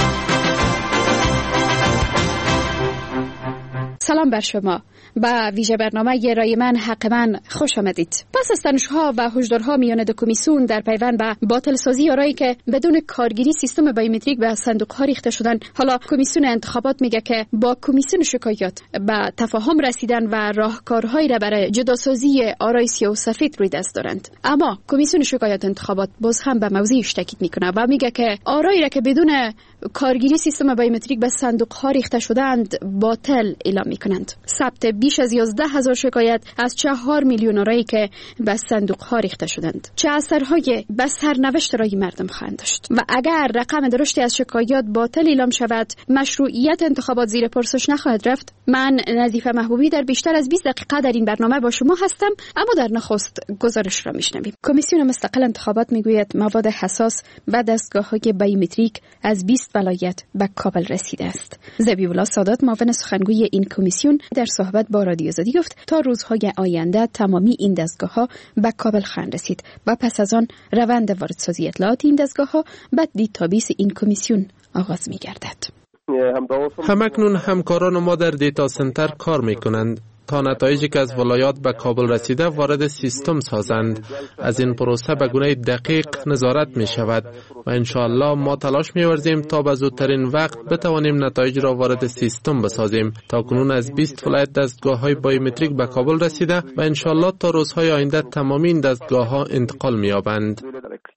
سلام بر شما. با ویژه برنامه رای من حق من خوش آمدید. پس از تنش‌ها و هشدارها میان دو کمیسیون در پیوند به باطل سازی آرایی که بدون کارگیری سیستم بایومتریک به صندوق‌ها ریخته شدن، حالا کمیسیون انتخابات میگه که با کمیسیون شکایات به تفاهم رسیدن و راهکارهایی را برای جداسازی آرای سیاه و سفید روی دست دارند. اما کمیسیون شکایات انتخابات باز هم به موضوعش تاکید میکنه و میگه که آرایی را که بدون کارگیری سیستم بایومتریک به صندوق‌ها ریخته شدند باطل اعلام میکنند. ثبت بیش از یازده هزار شکایت از چهار میلیون آرایی که به صندوق‌ها ریخته شدند چه اثرهای به سرنوشت رای مردم خواهند داشت و اگر رقم درشتی از شکایات باطل اعلام شود مشروعیت انتخابات زیر پرسش نخواهد رفت. من نظیفه محبوبی در بیشتر از بیست دقیقه در این برنامه با شما هستم، اما در نخست گزارش را میشنویم. کمیسیون مستقل انتخابات میگوید مواد حساس به دستگاه‌های بایومتریک از بیست ولایت به کابل رسیده است. ذبیح‌الله سادات معاون سخنگوی این کمیسیون در صحبت با رادیو آزادی گفت تا روزهای آینده تمامی این دستگاه‌ها به کابل خواهند رسید و پس از آن روند واردسازی اطلاعات این دستگاه‌ها به دیتابیس این کمیسیون آغاز می‌گردد. همکنون همکاران ما در دیتا سنتر کار می‌کنند تا نتایجی که از ولایات به کابل رسیده وارد سیستم سازند. از این پروسه به گونه دقیق نظارت می شود و انشاءالله ما تلاش می ورزیم تا به زودترین وقت بتوانیم نتایج را وارد سیستم بسازیم. تا کنون از بیست ولایت دستگاه های بایومتریک به کابل رسیده و انشاءالله تا روزهای آینده تمامی این دستگاه ها انتقال می یابند.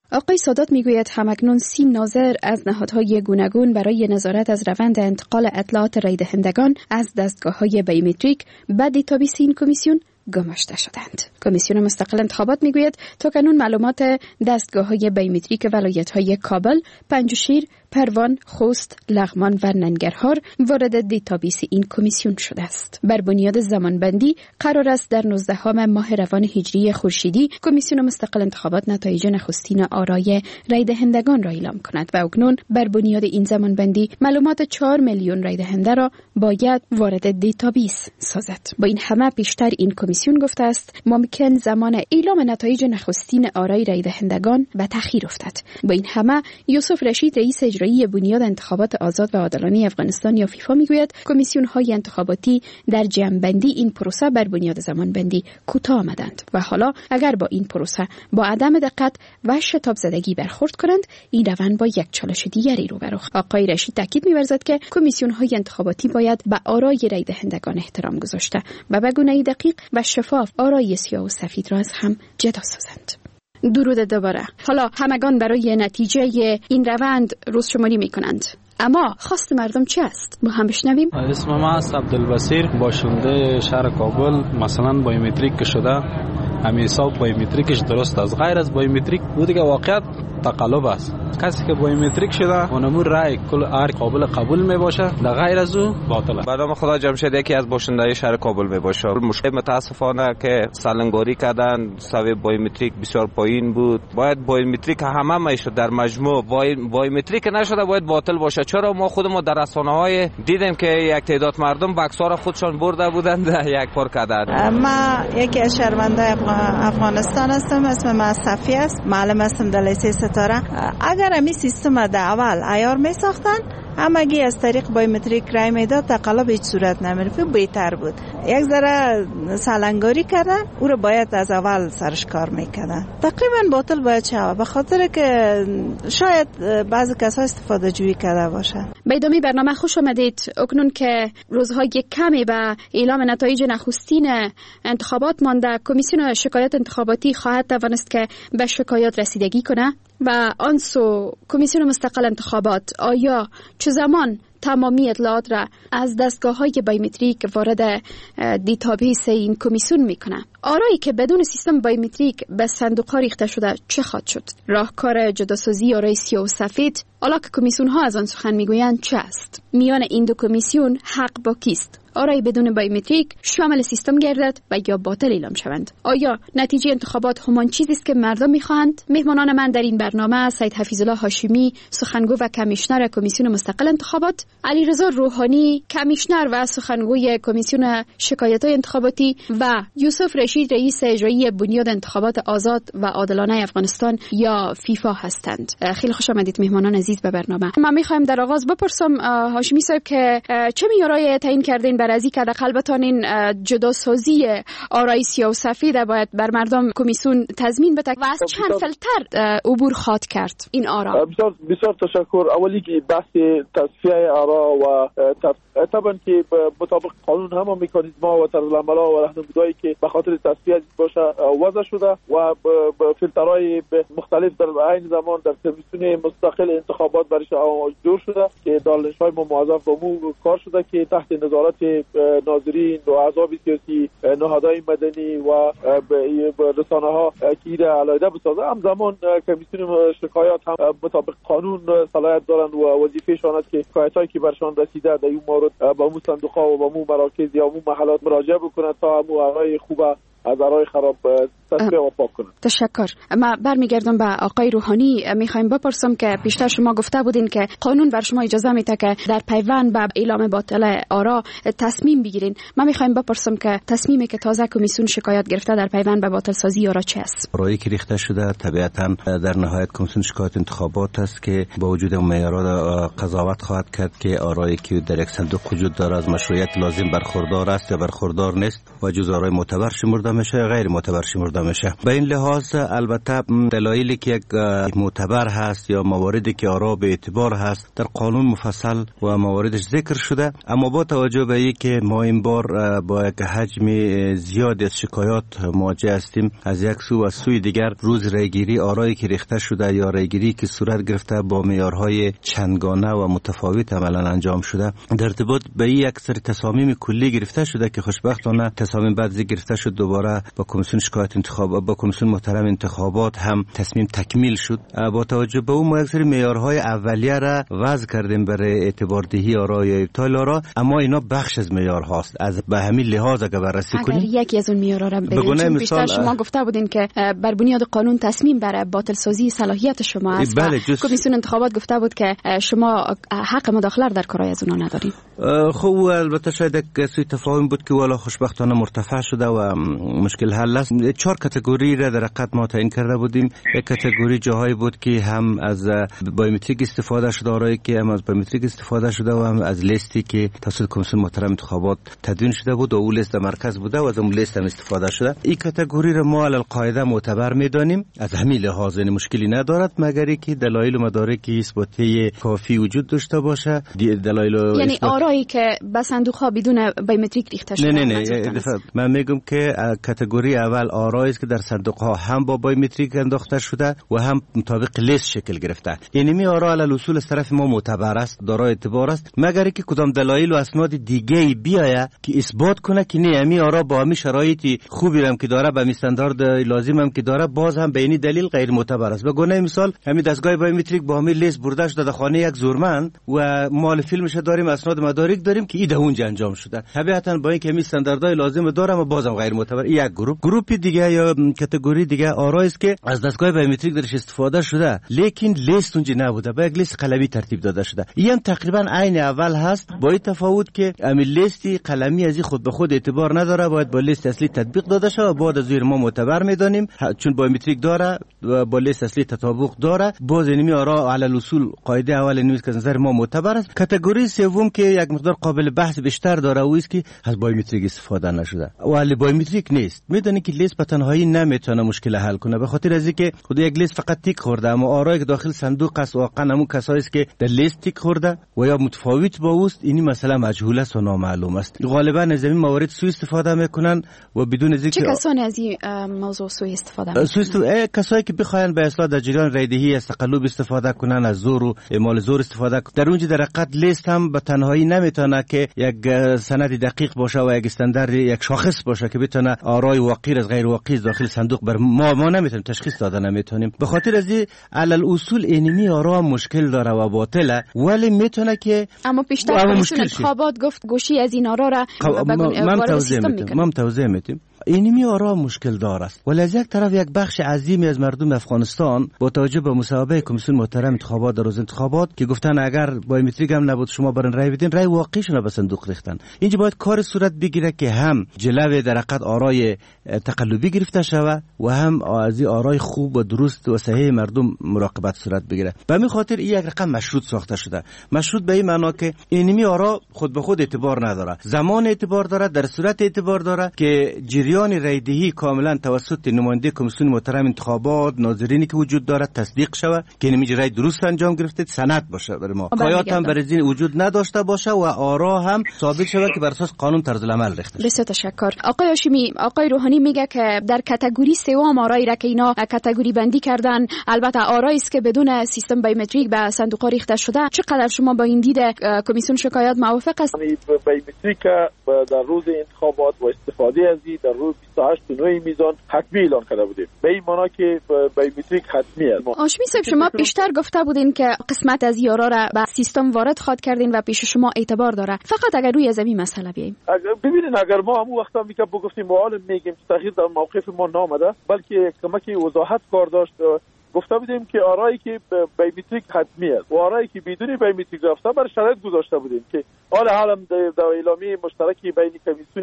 آقای سادات میگوید همکنون سی ناظر از نهادهای گوناگون برای نظارت از روند انتقال اطلاعات رای دهندگان از دستگاه‌های بیومتریک به دیتابیس این کمیسیون گماشته شدند. کمیسیون مستقل انتخابات میگوید تاکنون معلومات دستگاه‌های بیومتریک ولایت‌های کابل، پنجشیر، پروان، خوست، لغمان و ننگرهار وارد دیتابیس این کمیسیون شده است. بر بنیاد زمانبندی قرار است در نوزدهم ماه روان هجری خورشیدی کمیسیون مستقل انتخابات نتایج نخستین آرای رای دهندگان را اعلام کند و اکنون بر بنیاد این زمانبندی معلومات چهار میلیون رای دهنده را باید وارد دیتابیس سازد. با این همه پیشتر این کمیسیون گفته است ممکن زمان اعلام نتایج نخستین آرای رای دهندگان به تأخیر افتد. با این همه یوسف رشید رئیس اجرایی بنیاد انتخابات آزاد و عادلانه افغانستان یا فیفا میگوید کمیسیون های انتخاباتی در جمع‌بندی این پروسه بر بنیاد زمانبندی کوتاه آمدند و حالا اگر با این پروسه با عدم دقت و شتاب زدگی برخورد کنند این روند با یک چالش دیگری روبرو. آقای رشید تاکید می‌ورزد که کمیسیون های انتخاباتی باید به آرای رای دهندگان احترام گذاشته و به گونه دقیق و شفاف آرای سیاه و سفید را از هم جدا سازند. درود دوباره. حالا همگان برای نتیجه این روند روز شماری می کنند. اما خواست مردم چی است؟ ما هم بشنویم. اسم ما است عبدالبصیر، باشنده شهر کابل. مثلا بایومتریک شده، همین حساب بایومتریکش درست است. غیر از بایومتریک بود که واقعیت تقلب است. کسی که بایومتریک شده اونمون رای کل هر قابل قبول می باشه، در غیر از او باطله. به نام خدا جمشید یکی از باشنده‌های شهر کابل می باشه. مشکل متاسفانه که سالنگاری کردن، سوی بایومتریک بسیار پایین بود. باید بایومتریک همه میشد در مجموع بایومتریک نشده باید باطل باشه. چرا ما خودمون در رسانه‌های دیدیم که یک تعداد مردم بکس‌ها را خودشان برده بودند یک پر کردن. ما یکی از شهروندان افغانستان هستم، اسم من صفی است، معلم هستم در لیسه ستاره. اگر امی سیستم در اول عیار می ساختن همگی از طریق بایومتریک رای میداد تقلب هیچ صورت نمیرفت، بهتر بود. یک ذره سالنگاری کردن او رو باید از اول سرش کار میکردن. تقریبا باطل باید شود به خاطر که شاید بعضی کسا استفاده جویی کرده باشه. به ادامه برنامه خوش آمدید. اکنون که روزهای کمی به اعلام نتایج نخستین انتخابات مانده، کمیسیون شکایات انتخاباتی خواهد توانست که به شکایات رسیدگی کنه و آنسو کمیسیون مستقل انتخابات آیا چه زمان تمامی اطلاعات را از دستگاه‌های بایومتریک وارد دیتابیس این کمیسیون میکنه؟ آرایی که بدون سیستم بایومتریک به صندوق‌ها ریخته شده چه خواهد شد؟ راهکار جداسازی آرای سیاه و سفید، حالا که کمیسیون ها از آن سخن میگویند چه است؟ میان این دو کمیسیون حق با کیست؟ آرای بدون بایومتریک شامل سیستم گردد و یا باطل اعلام شوند؟ آیا نتیجه انتخابات همان چیزی است که مردم میخواهند؟ مهمانان من در این برنامه سید حفیظالله هاشمی، سخنگو و کمیشنر کمیسیون مستقل انتخابات، علیرضا روحانی، کمیشنر و سخنگوی کمیسیون شکایات‌های انتخاباتی و یوسف رشید رئیس اجرایی بنیاد انتخابات آزاد و عادلانه افغانستان یا فیفا هستند. خیلی خوش آمدید مهمانان عزیز به برنامه. من میخوایم در آغاز بپرسم هاشمی صاحب که چه معیارای تعیین کردین بر ازی که حداقل بتونین جداسازی آرای سیاه و سفید باید بر مردم کمیسیون تضمین بده و از چند فلتر عبور خواهد کرد این آرا؟ بسیار بسیار تشکر. اولی که بحث تصفیه آرا و طبعا که مطابق قانون همه مکانیزم‌ها و طرزالعمل‌ها و راهنمودهایی که به خاطر تصفیه باشه وضع شده و فیلترهای مختلف در عین زمان در کمیسیون مستقل انتخابات برش جور شده که دانش‌های موظف با مو کار شده که تحت نظارت ناظرین و احزاب سیاسی، نهادهای مدنی و رسانه‌ها که ایده علیحده بسازه. همزمان کمیسیون شکایات هم مطابق قانون صلاحیت دارند و وظیفه‌شان است که شکایتایی که برشان رسیده در این مورد با مو صندوق‌ها و با مو مراکز یا مو محلات مراجعه بکنند تا مو آرای خوبه از آرای خراب تصفیه و پاک کنند. تشکر. ما برمیگردم به آقای روحانی. میخوایم بپرسم که پیشتر شما گفته بودین که قانون بر شما اجازه میده که در پیوند به اعلام باطل آرا تصمیم بگیرین. ما میخوایم بپرسم که تصمیمی که تازه کمیسیون شکایات گرفته در پیوند به باطل سازی آرا چه است؟ آرایی که ریخته شده طبیعتاً در نهایت کمیسیون شکایات انتخابات است که با وجود معیارات قضاوت خواهد کرد که آرایی که در یک صندوق وجود دارد از مشروعیت لازم برخوردار است یا برخوردار نیست و جز آرای معتبر شمرده میشه یا غیر معتبر شمرده میشه. به این لحاظ البته دلایلی که یک معتبر هست یا مواردی که آرا به اعتبار هست در قانون مفصل و مواردش ذکر شده، اما با توجه به این که ما این بار با یک حجم زیادی از شکایات مواجه هستیم، از یک سو و سوی دیگر روز ریگیری آرایی که ریخته شده یا ریگیری که صورت گرفته با معیارهای چندگانه و متفاوت عملا انجام شده، در ارتباط به این یک سری تصامیم کلی گرفته شده که خوشبختانه تصامیم بعضی گرفته شد دوباره با کمیسیون شکایت انتخابات با کمیسیون محترم انتخابات هم تصمیم تکمیل شد. با توجه به اون ما یک سری معیارهای اولیه را وضع کردیم برای اعتباردهی آرا یا ابطال آرا، اما اینا بخش از معیار هاست. از به همین لحاظ اگر بررسی کنیم اگر یکی از اون معیارها را بگیم، بیشتر شما گفته بودین که بر بنیاد قانون تصمیم برای باطل سازی صلاحیت شما است. بله، جز... کمیسیون انتخابات گفته بود که شما حق مداخله در کارهای از اونها ندارین. خب البته شاید یک سوء تفاهم بود که والا خوشبختانه مرتفع شده و مشکل حل است. چهار کاتگوری را در حقیقت ما تعیین کرده بودیم. یک کاتگوری جاهایی بود که هم از بایومتریک استفاده شده، آرایی که هم از بایومتریک استفاده شده و هم از لیستی که توسط کمیسیون محترم انتخابات تدوین شده بود و اون لیست در مرکز بوده و از اون لیست هم استفاده شده. این کاتگوری را ما علی القاعده معتبر می‌دانیم. از همین لحاظ این مشکلی ندارد مگر اینکه دلایل و مدارک اثباتی کافی وجود داشته باشه. دلایل یعنی اثبات... آرایی که به صندوق‌ها بدون بایومتریک ریخته شده. نه نه نه من میگم که کاتگوری اول آرایی است که در صندوق‌ها هم با بایومتریک انداخته شده و هم مطابق لیست شکل گرفته. یعنی می آرا علی الاصول از طرف ما معتبر است، دارای اعتبار است، مگر اینکه کدام دلایل و اسناد دیگه بیاید که اثبات کنه که نه می آرا با همین شرایطی خوبی هم که داره، با همین استاندارد لازم هم که داره، باز هم به این دلیل غیر معتبر است. به گونه مثال همین دستگاه بایومتریک با همین لیست برده شده در خانه یک زورمند و مال فیلمش داریم، اسناد مدارک داریم که این اونجا انجام شده. طبیعتا با اینکه همین استانداردهای لازم داره اما بازم غیر معتبر. یک گروه گروه دیگه یا کاتگوری دیگه آرایی است که از دستگاه بایومتریک درش استفاده شده لیکن لیست اونجا نبوده، با یک لیست قلمی ترتیب داده شده. این هم تقریبا عین اول هست، با این تفاوت که همین لیستی قلمی از خود به خود اعتبار نداره، باید با لیست اصلی تطبیق داده شه و بعد از زیر ما معتبر میدانیم چون بایومتریک داره و با لیست اصلی تطابق داره. باز اینمی آرا علی الاصول قاعده اول نیست که نظر ما معتبر است. کاتگوری سوم که یک مقدار قابل بحث بیشتر داره او است که از بایومتریک استفاده نشده و علی بایومتریک نیست. میدونی که لیست به تنهایی نمیتونه مشکل حل کنه، به خاطر از اینکه خود یک لیست فقط تیک خورده، اما آرای که داخل صندوق است واقعا همون کسایی است که در لیست تیک خورده و یا متفاوت با اوست، این مسئله مجهول است و نامعلوم است. غالبا از این موارد سوء استفاده میکنن و بدون از اینکه چه کسانی از این موضوع سوء استفاده میکنن؟ سوء استفاده کسایی که بخواین به اصلاح در جریان ریدهی از تقلب استفاده کنن، از زور و اعمال زور استفاده کنن. در اونجا در حقیقت لیست هم به تنهایی نمیتونه که یک سند دقیق باشه و یک استاندارد یک شاخص باشه که بتونه آرای واقعی از غیر واقعی داخل صندوق بر ما ما نمیتونیم تشخیص داده نمیتونیم. به خاطر از این علی الاصول اینمی آرا مشکل داره و باطله، ولی میتونه که اما پیشتر کمیسیون انتخابات گفت گوشی از این آرا را وارد سیستم میکنه. ما توضیح میدیم اینمی آرا مشکل دار است، ولی از یک طرف یک بخش عظیمی از مردم افغانستان با توجه به مصوبه کمیسیون محترم انتخابات در روز انتخابات که گفتن اگر بایومتریک هم نبود شما برن رای بدین، رای واقعیشون به صندوق ریختن. اینجا باید کار صورت بگیره که هم جلوه در حقیقت آرای تقلبی گرفته شود و هم از آرای خوب و درست و صحیح مردم مراقبت صورت بگیره. به همین خاطر این یک رقم مشروط ساخته شده. مشروط به این معنا که اینمی آرا خود به خود اعتبار نداره، زمان اعتبار داره، در صورت اعتبار داره که جریان رایدهی کاملا توسط نماینده کمیسیون محترم انتخابات، ناظرینی که وجود دارد تصدیق شود که اینمی رای درست انجام گرفته، سند باشه برای ما، قایات هم برای این وجود نداشته باشه و آرا هم ثابت شود که بر اساس قانون طرز العمل ریخته. بسیار تشکر. آقای هاشمی، آقای روحانی میگه که در کاتگوری سوم آرایی را که اینا کاتگوری بندی کردن، البته آرایی است که بدون سیستم بایومتریک به صندوق ریخته شده. چقدر شما با این دید کمیسیون شکایات موافق است؟ بایومتریک در روز انتخابات و استفاده از این در روز بیست و هشت نوامبر میزان حتمی اعلان کرده بودیم، به این معنا که بایومتریک حتمی است. هاشمی صاحب، شما پیشتر گفته بودین که قسمت از یارا را به سیستم وارد خواد کردین و پیش شما اعتبار داره. فقط اگر روی از این مسئله بیایم، ببینید اگر ما همون وقتا میگه بگفتیم معالم میگیم تغییر در موقف ما نامده، بلکه کمکی وضاحت کار داشت. گفته بودیم که آرایی که بایومتریک حتمی است و آرایی که بدون بایومتریک رفته بر شرایط گذاشته بودیم که حال حالم در اعلامیه مشترکی بین کمیسیون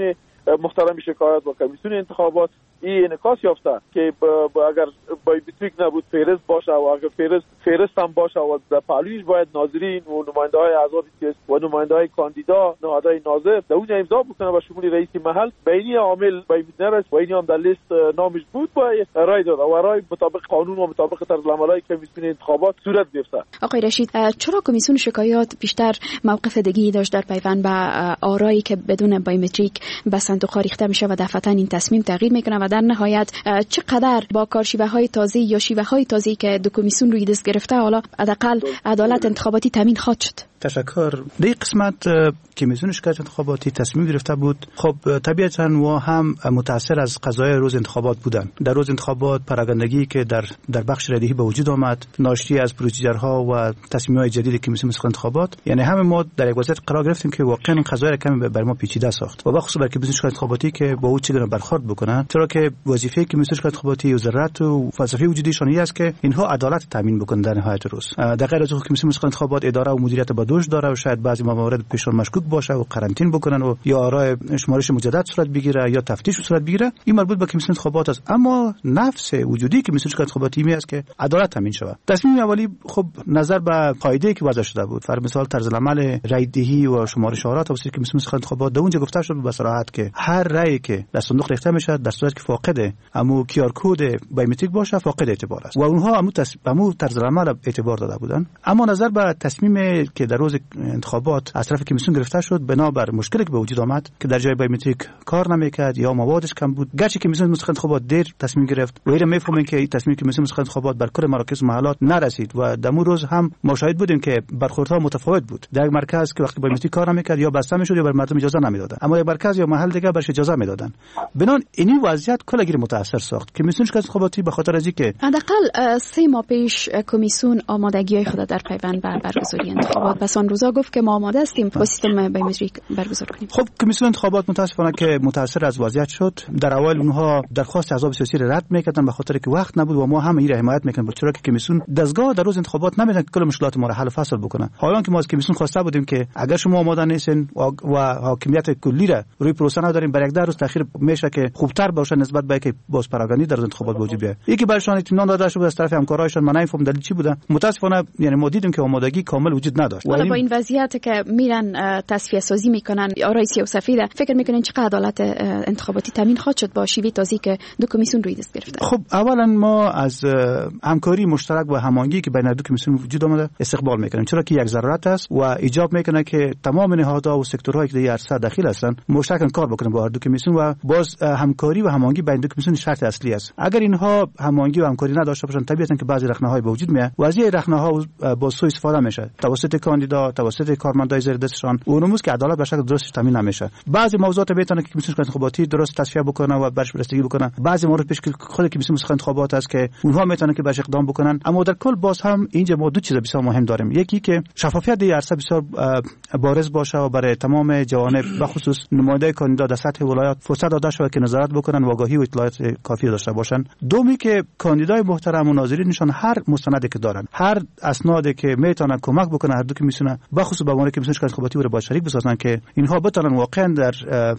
محترم شکایت و کمیسیون انتخابات این انعکاس یافته که اگر بایومتریک نبود فهرست باشه و اگر فهرست فهرست هم باشه و در پهلویش باید ناظرین و نماینده های احزاب سیاسی و نماینده های کاندیدا نهادهای ناظر در اونجا امضا بکنه و شمول رئیس محل بینی عامل بایومتریک نرسید و اینی هم در لیست نامش بود باید رای داد و رای مطابق قانون و مطابق طرزالعمل‌های کمیسیون انتخابات صورت گرفته. آقای رشید، چرا کمیسیون شکایات بیشتر موقف دیگه‌ای داشت در پیوند به آرایی که بدون بایومتریک به صندوق ریخته میشه و دفعتاً این تصمیم تغییر میکنه و در نهایت چقدر با کارشیوه‌های تازه یا شیوه‌های تازه‌ای که دو کمیسیون روی دست گرفته حالا حداقل عدالت انتخاباتی تامین خواهد شد؟ تشکر. در این قسمت کمیسیون شکایت انتخاباتی تصمیم گرفته بود. خب طبیعتاً و هم متأثر از قضای روز انتخابات بودن. در روز انتخابات پراگندگی که در در بخش ردیفی به وجود آمد ناشی از پروسیجرها و تصمیم‌های جدید کمیسیون انتخابات، یعنی همه ما در یک وضعیت قرار گرفتیم که واقعاً قضای کمی برای ما پیچیده ساخت و بخصوص برای کمیسیون شکایت انتخاباتی که با او چگونه برخورد بکنن، چرا که وظیفه کمیسیون شکایت انتخاباتی و ضرورت و فلسفه وجودیشان این است که اینها عدالت تامین بکنن در نهایت روز. در غیر از کمیسیون شکایت انتخابات اداره و مدیریت با دوش داره و شاید بعضی موارد پیشون مشکوک باشه و قرنطین بکنن و یا آرای شمارش مجدد صورت بگیره یا تفتیش صورت بگیره، این مربوط به کمیسیون انتخابات است. اما نفس وجودی کمیسیون شکایت انتخاباتی می است که عدالت تامین شود. تصمیم اولی خب نظر به قاعده که وضع شده بود، فرض مثال طرز العمل رای دهی و شمارش آرا توسط کمیسیون شکایت انتخابات در اونجا گفته شد به صراحت که هر رأی که در صندوق ریخته میشه در صورتی که فاقد امو کیار کد بایومتریک باشه فاقد اعتبار است و اونها امو تص... امو طرز العمل اعتبار داده بودن. اما نظر به تصمیم که در روز انتخابات از طرف کمیسیون گرفته شد بنابر مشکلی که به وجود آمد که در جای بایومتریک کار نمیکرد یا موادش کم بود، گرچه کمیسیون انتخابات دیر تصمیم گرفت و ایره میفهمیم که این تصمیم کمیسیون انتخابات بر کل مراکز و محلات نرسید و در اون روز هم ما شاهد بودیم که برخوردها متفاوت بود. در یک مرکز که وقتی بایومتریک کار نمیکرد یا بسته میشد یا بر مردم اجازه نمیدادن، اما یک مرکز یا محل دیگه برش اجازه میدادن. بنان این وضعیت کلگیر متاثر ساخت کمیسیون شکایت انتخاباتی به خاطر از اینکه حداقل سه ماه پیش کمیسیون آمادگی‌های خود در پیوند بر برگزاری انتخابات بس آن روزا گفت که ما آماده هستیم با سیستم بایومتریک برگزار کنیم. خب کمیسیون انتخابات متاسفانه که متاثر از وضعیت شد. در اول اونها درخواست احزاب سیاسی را رد میکردن به خاطر که وقت نبود و ما هم این را حمایت میکنیم، چرا که کمیسیون دستگاه در روز انتخابات نمیدن که کل مشکلات ما را حل و فصل بکنه. حالا که ما از کمیسیون خواسته بودیم که اگر شما آماده نیستین و حاکمیت کلی را روی پروسه نداریم برای یک روز تاخیر میشه که خوبتر باشه نسبت به اینکه باز پراگندگی در انتخابات وجود بیاد. یکی برایشان اطمینان داده شد از طرف همکارایشان، من نمیفهم دلیل چی بوده. متاسفانه یعنی ما دیدیم که آمادگی کامل وجود نداشت. حالا با این وضعیت که میرن تصفیه سازی میکنن آرای سیاه و سفید، فکر میکنین چقدر عدالت انتخاباتی تامین خواهد شد با شیوه تازه‌ای که دو کمیسیون روی دست گرفته؟ خب اولا ما از همکاری مشترک و هماهنگی که بین دو کمیسیون وجود آمده استقبال میکنیم، چرا که یک ضرورت است و ایجاب میکنه که تمام نهادها و سکتورهایی که در عرصه داخل هستند مشترکاً کار بکنن با دو کمیسیون و باز همکاری و هماهنگی بین دو کمیسیون شرط اصلی است. اگر اینها هماهنگی و همکاری نداشته باشن طبیعتاً که بعضی رخنه‌های به وجود میاد و از این رخنه‌ها با سوء استفاده میشه توسط کاندیدا، توسط کارمندای زیر دستشان و اونموز که عدالت به شکل درست تامین نمیشه. بعضی موضوعات میتونه که کمیسیون انتخاباتی درست تصفیه بکنه و برش بررسی بکنه، بعضی مورد پیش که خود کمیسیون انتخابات است که اونها میتونه که برش اقدام بکنن. اما در کل باز هم اینجا ما دو چیز بسیار مهم داریم، یکی که شفافیت در عرصه بسیار بارز باشه و برای تمام جوانب به خصوص نماینده کاندیدا در سطح ولایت فرصت داده شود که نظارت بکنن و آگاهی و اطلاعات کافی داشته باشن. دومی که کاندیدای محترم و ناظرینشان هر مستندی که دارن، هر اسنادی که میتونه کمک بکنه هر دو کمیسیون به خصوص به عنوان کمیسیون انتخاباتی رو با شریک بسازن که اینها بتونن واقعا در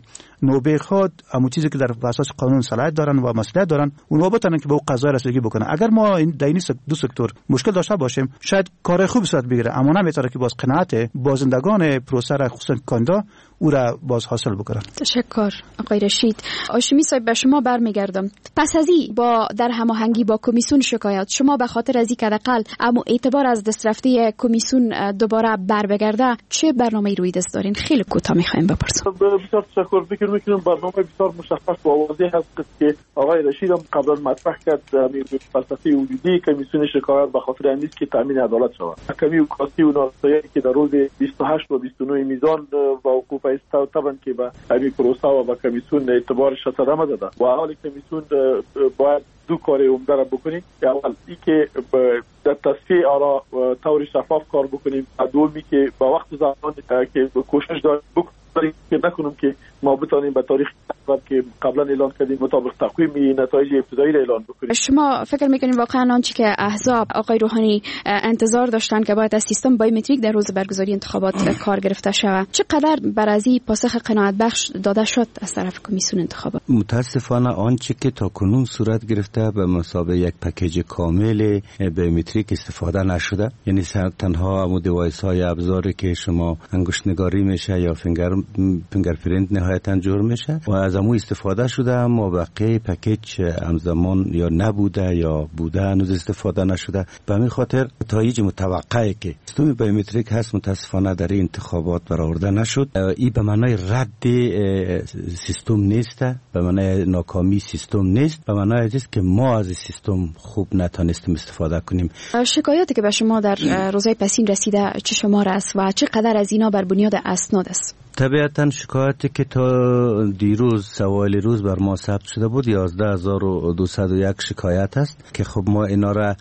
نوبه خود همون چیزی که در اساس قانون صلاحیت دارن و مسئولیت دارن اونها بتونن که به قضا رسیدگی بکنن. اگر ما این در این دو سکتور مشکل داشته باشیم شاید کار خوب صورت بگیره، اما نمیتونه که باز قناعت بازندگان پروسه را خصوصا کاندیدا او را باز حاصل بکنن. تشکر آقای رشید. هاشمی صاحب به شما برمیگردم. پس از این با در هماهنگی با کمیسیون شکایات شما به خاطر از اینکه حداقل اما اعتبار از دست رفته کمیسیون دوباره بر بگرده چه برنامه‌ای روی دست دارین؟ خیلی کوتاه می‌خوایم بپرسم. بسیار تشکر. فکر می‌کنم برنامه بسیار مشخص و واضح هست که آقای رشید هم قبلا مطرح کرد. فلسفه وجودی کمیسیون شکایات به خاطر این است که تامین عدالت شود. کمی و کاستی و ناسایی که در روز بیست و هشت و بیست و نه میزان و حقوق است طبعا که به همین پروسه و به کمیسیون اعتبارش ادامه داده و حالی کمیسیون باید دو کار عمده را بکنیم که اول ای که در تصفیه آرا طور شفاف کار بکنیم، دومی که با وقت زمان که کوشش داریم که نکنم که ما بتانیم به تاریخ که قبلا اعلان کردیم مطابق تقویم نتایج ابتدایی را اعلان بکنیم. شما فکر میکنید واقعا آنچه که احزاب آقای روحانی انتظار داشتن که باید از سیستم بایومتریک در روز برگزاری انتخابات کار گرفته شود، چقدر بر از این پاسخ قناعت بخش داده شد از طرف کمیسیون انتخابات؟ متاسفانه آنچه که تا کنون صورت گرفته به مثابه یک پکیج کامل بایومتریک استفاده نشده. یعنی تنها عمود دیوایس های ابزاری که شما انگشت نگاری میشه یا فینگر فینگرپرینت نهایتا جور میشه و از امو استفاده شده، اما بقیه پکیج همزمان یا نبوده یا بوده هنوز استفاده نشده. به همین خاطر نتایج متوقعه که سیستم بایومتریک هست متاسفانه در این انتخابات برآورده نشد. این به معنای رد سیستم نیست، به معنای ناکامی سیستم نیست، به معنای است که ما از سیستم خوب نتونستیم استفاده کنیم. شکایاتی که به شما در روزهای پسین رسیده چه شمار است و چقدر از اینا بر بنیاد اسناد است؟ طبیعتا شکایاتی که تا دیروز سوال روز بر ما ثبت شده بود یازده هزار و دویست و یک شکایت است که خب ما اینا را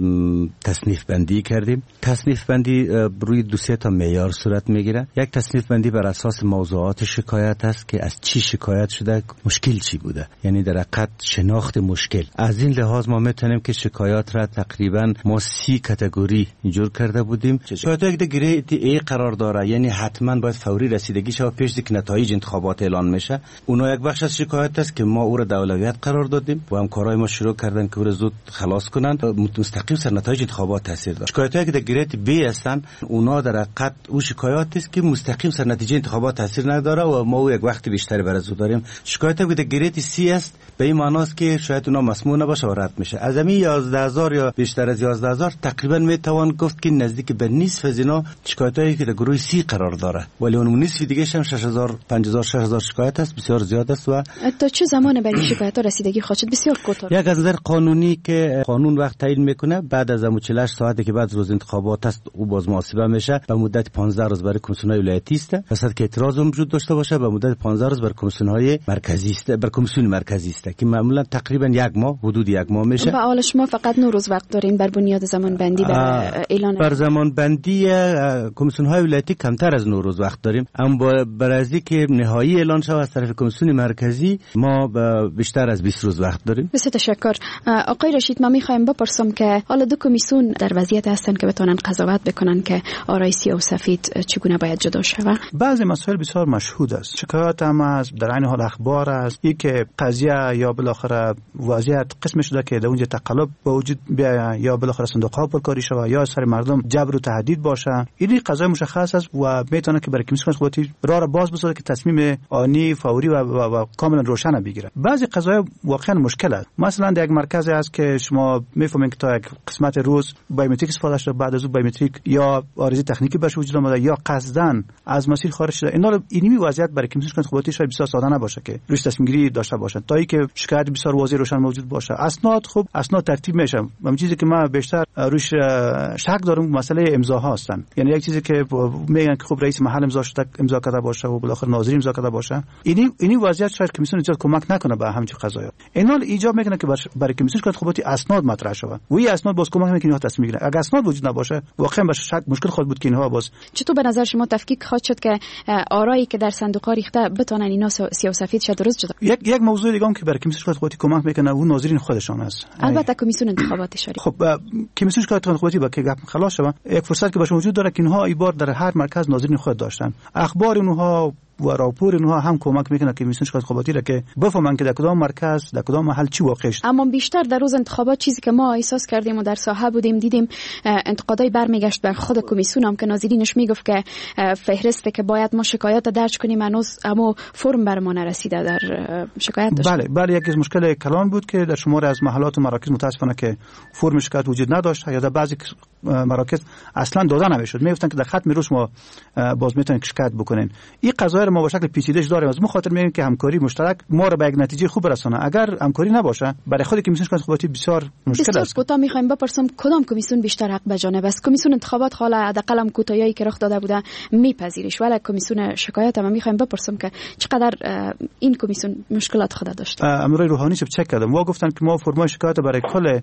تصنیف بندی کردیم. تصنیف بندی روی دو سه تا معیار صورت میگیره. یک تصنیف بندی بر اساس موضوعات شکایت است که از چی شکایت شده، مشکل چی بوده، یعنی در حقیقت شناخت مشکل. از این لحاظ ما میتونیم که شکایات را تقریبا ما سی کاتگوری جور کرده بودیم. شکایات که گرید ای قرار داره، یعنی حتما باید فوری رسیدگی شود پیش از اینکه نتایج انتخابات اعلان میشه. اونا یک بخش از شکایت است که ما او را اولویت قرار دادیم و همکارای ما شروع کردن که او را زود خلاص کنند تا مستقیم سر نتایج انتخابات تاثیر داره. شکایاتی که در گرید بی هستن اونا در حقیقت او شکایاتی است که مستقیم سر نتیجه انتخابات تاثیر نداره و ما او یک وقت بیشتری برای زود داریم. شکایاتی که در گرید سی است به این معنی است که شاید اونا مسموع نباشه و رد میشه. از همین یازده هزار یا بیشتر از یازده هزار تقریبا میتوان گفت که نزدیک به نصف از اینا شکایاتی که در گروه سی قرار داره، ولی اون نصف دیگه هم شش هزار پنج هزار شش هزار شکایت است، بسیار زیاد است. و تا چه زمان برای شکایت ها رسیدگی خواهد شد؟ بسیار کوتاه. یک از نظر قانونی که قانون وقت تعیین میکنه بعد از چهل و هشت ساعتی که بعد روز انتخابات است او باز محاسبه میشه. به مدت پانزده روز برای کمیسیون های ولایتی است، واسه که اعتراض وجود داشته باشه به مدت پانزده روز برای کمیسیون های مرکزی است، بر کمیسیون مرکزی است که معمولا تقریبا یک ماه حدود یک ماه میشه. به حال شما فقط نه روز وقت دارین بر بنیاد زمان بندی بر اعلان. بر زمان بندی کمیسیون های ولایتی کمتر از نه روز وقت داریم، اما برای که نهایی اعلان شود از طرف کمیسیون مرکزی ما بیشتر از بیست روز وقت داریم. بسیار تشکر. آقای رشید، ما میخوایم بپرسم که حالا دو کمیسیون در وضعیت هستن که بتونن قضاوت بکنن که آرای سیاه و سفید چگونه باید جدا شود. بعضی مسائل بسیار مشهود است، شکایات هم از در عین حال اخبار است، این که قضیه یا بالاخره وضعیت قسم شده که در اونجا تقلب به وجود بیاید یا بالاخره صندوق ها پرکاری شود یا سر مردم جبر و تهدید باشه. این قضیه مشخص است و میتونه که برای کمیسیون انتخاباتی راه را باز بسازه که تصمیم آنی فوری و, و, و کاملا روشن بگیره. بعضی قضایا واقعا مشکل است. مثلا در یک مرکزی است که شما میفهمید که تا یک قسمت روز بایومتریک استفاده شده، بعد از اون بایومتریک یا عارضه تکنیکی بهش وجود اومده یا قصداً از مسیر خارج شده. اینا اینمی وضعیت برای کمیسیون انتخاباتی شاید بسیار ساده نباشه که روش تصمیم گیری داشته باشه تا اینکه شکایت بسیار واضح روشن موجود باشه. اسناد خوب اسناد ترتیب میشه. همین چیزی که من بیشتر روش شک دارم مسئله امضاها هستن. یعنی یک چیزی که میگن که خب رئیس محل امضا شده امضا کرده باشه و بالاخره ناظر امضا کرده باشه. اینی اینی وضعیت شاید کمیسیون زیاد کمک نکنه به همین قضایا. اینا ایجاب میکنه که برای کمیسیون انتخاباتی اسناد مطرح شود. و این اسناد باز کمک میکنه تصمیم بگیره. اگر اسناد وجود نباشه واقعا باشه شک مشکل خود بود که اینها باز. چطور به نظر شما تفکیک خواهد شد که آرایی که در صندوق ها ریخته بتونن اینا سیاه و سفید شد درست جدا؟ یک یک موضوع دیگه هم که برای کمیسیون انتخاباتی کمک میکنه اون ناظرین خودشان است. البته کمیسیون انتخابات شری. خب کمیسیون انتخاباتی با که گپ خلاص شود یک فرصت که باشه وجود داره که اینها این بار در هر مرکز ناظرین خود داشتن. اخبار اونها و راپور اونها هم کمک میکنه که کمیسیون انتخاباتی را که بفهمن که در کدام مرکز در کدام محل چی واقع شده. اما بیشتر در روز انتخابات چیزی که ما احساس کردیم و در ساحه بودیم دیدیم انتقادای برمیگشت بر خود کمیسیون هم که ناظرینش میگفت که فهرسته که باید ما شکایت درج کنیم هنوز اما فرم بر ما نرسیده در شکایت داشت. بله بله یکی از مشکل کلان بود که در شمار از محلات و مراکز متاسفانه که فرم شکایت وجود نداشت یا در بعضی مراکز اصلا داده نمیشد. میگفتن که در ختم روز ما باز میتونین شکایت بکنین. این قضایا ما به شکل پیچیده‌اش داریم. از ما خاطر میگیم که همکاری مشترک ما رو به یک نتیجه خوب برسونه. اگر همکاری نباشه برای خود کمیسیون انتخاباتی بسیار مشکل است. کوتاه میخوایم بپرسم کدام کمیسیون بیشتر حق به جانب است؟ کمیسیون انتخابات حالا حداقل هم کوتاهی که رخ داده بوده میپذیرش، ولی کمیسیون شکایت هم میخوایم بپرسم که چقدر این کمیسیون مشکلات خود داشت. امروز روحانی چک کردم و گفتن که ما فرمای شکایت برای کل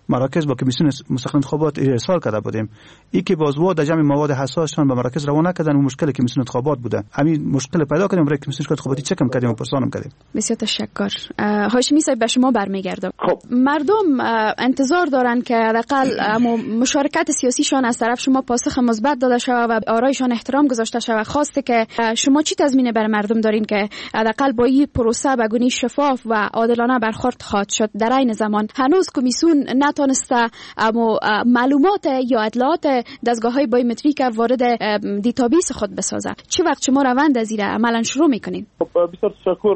مراکز با کمیسیون مستقل انتخابات ارسال کرده بودیم. ای که بازوا در جمع مواد حساسشان به مراکز روانه کردن و مشکل کمیسیون انتخابات بوده. همین مشکل پیدا کردیم برای کمیسیون انتخاباتی چکم کردیم و پرسانم کردیم. بسیار تشکر. هاشمی صاحب به شما برمیگردم. خب مردم انتظار دارن که حداقل مشارکت سیاسیشان از طرف شما پاسخ مثبت داده شود و آرایشان احترام گذاشته شود. خواسته که شما چی تضمین برای مردم دارین که حداقل با این پروسه به گونه شفاف و عادلانه برخورد خواهد شد؟ در این زمان هنوز کمیسیون نتونسته اما معلومات یا اطلاعات دستگاه‌های بایومتریک وارد دیتابیس خود بسازه. چه وقت شما روند از این عملا شروع میکنین؟ خب بسیار تشکر.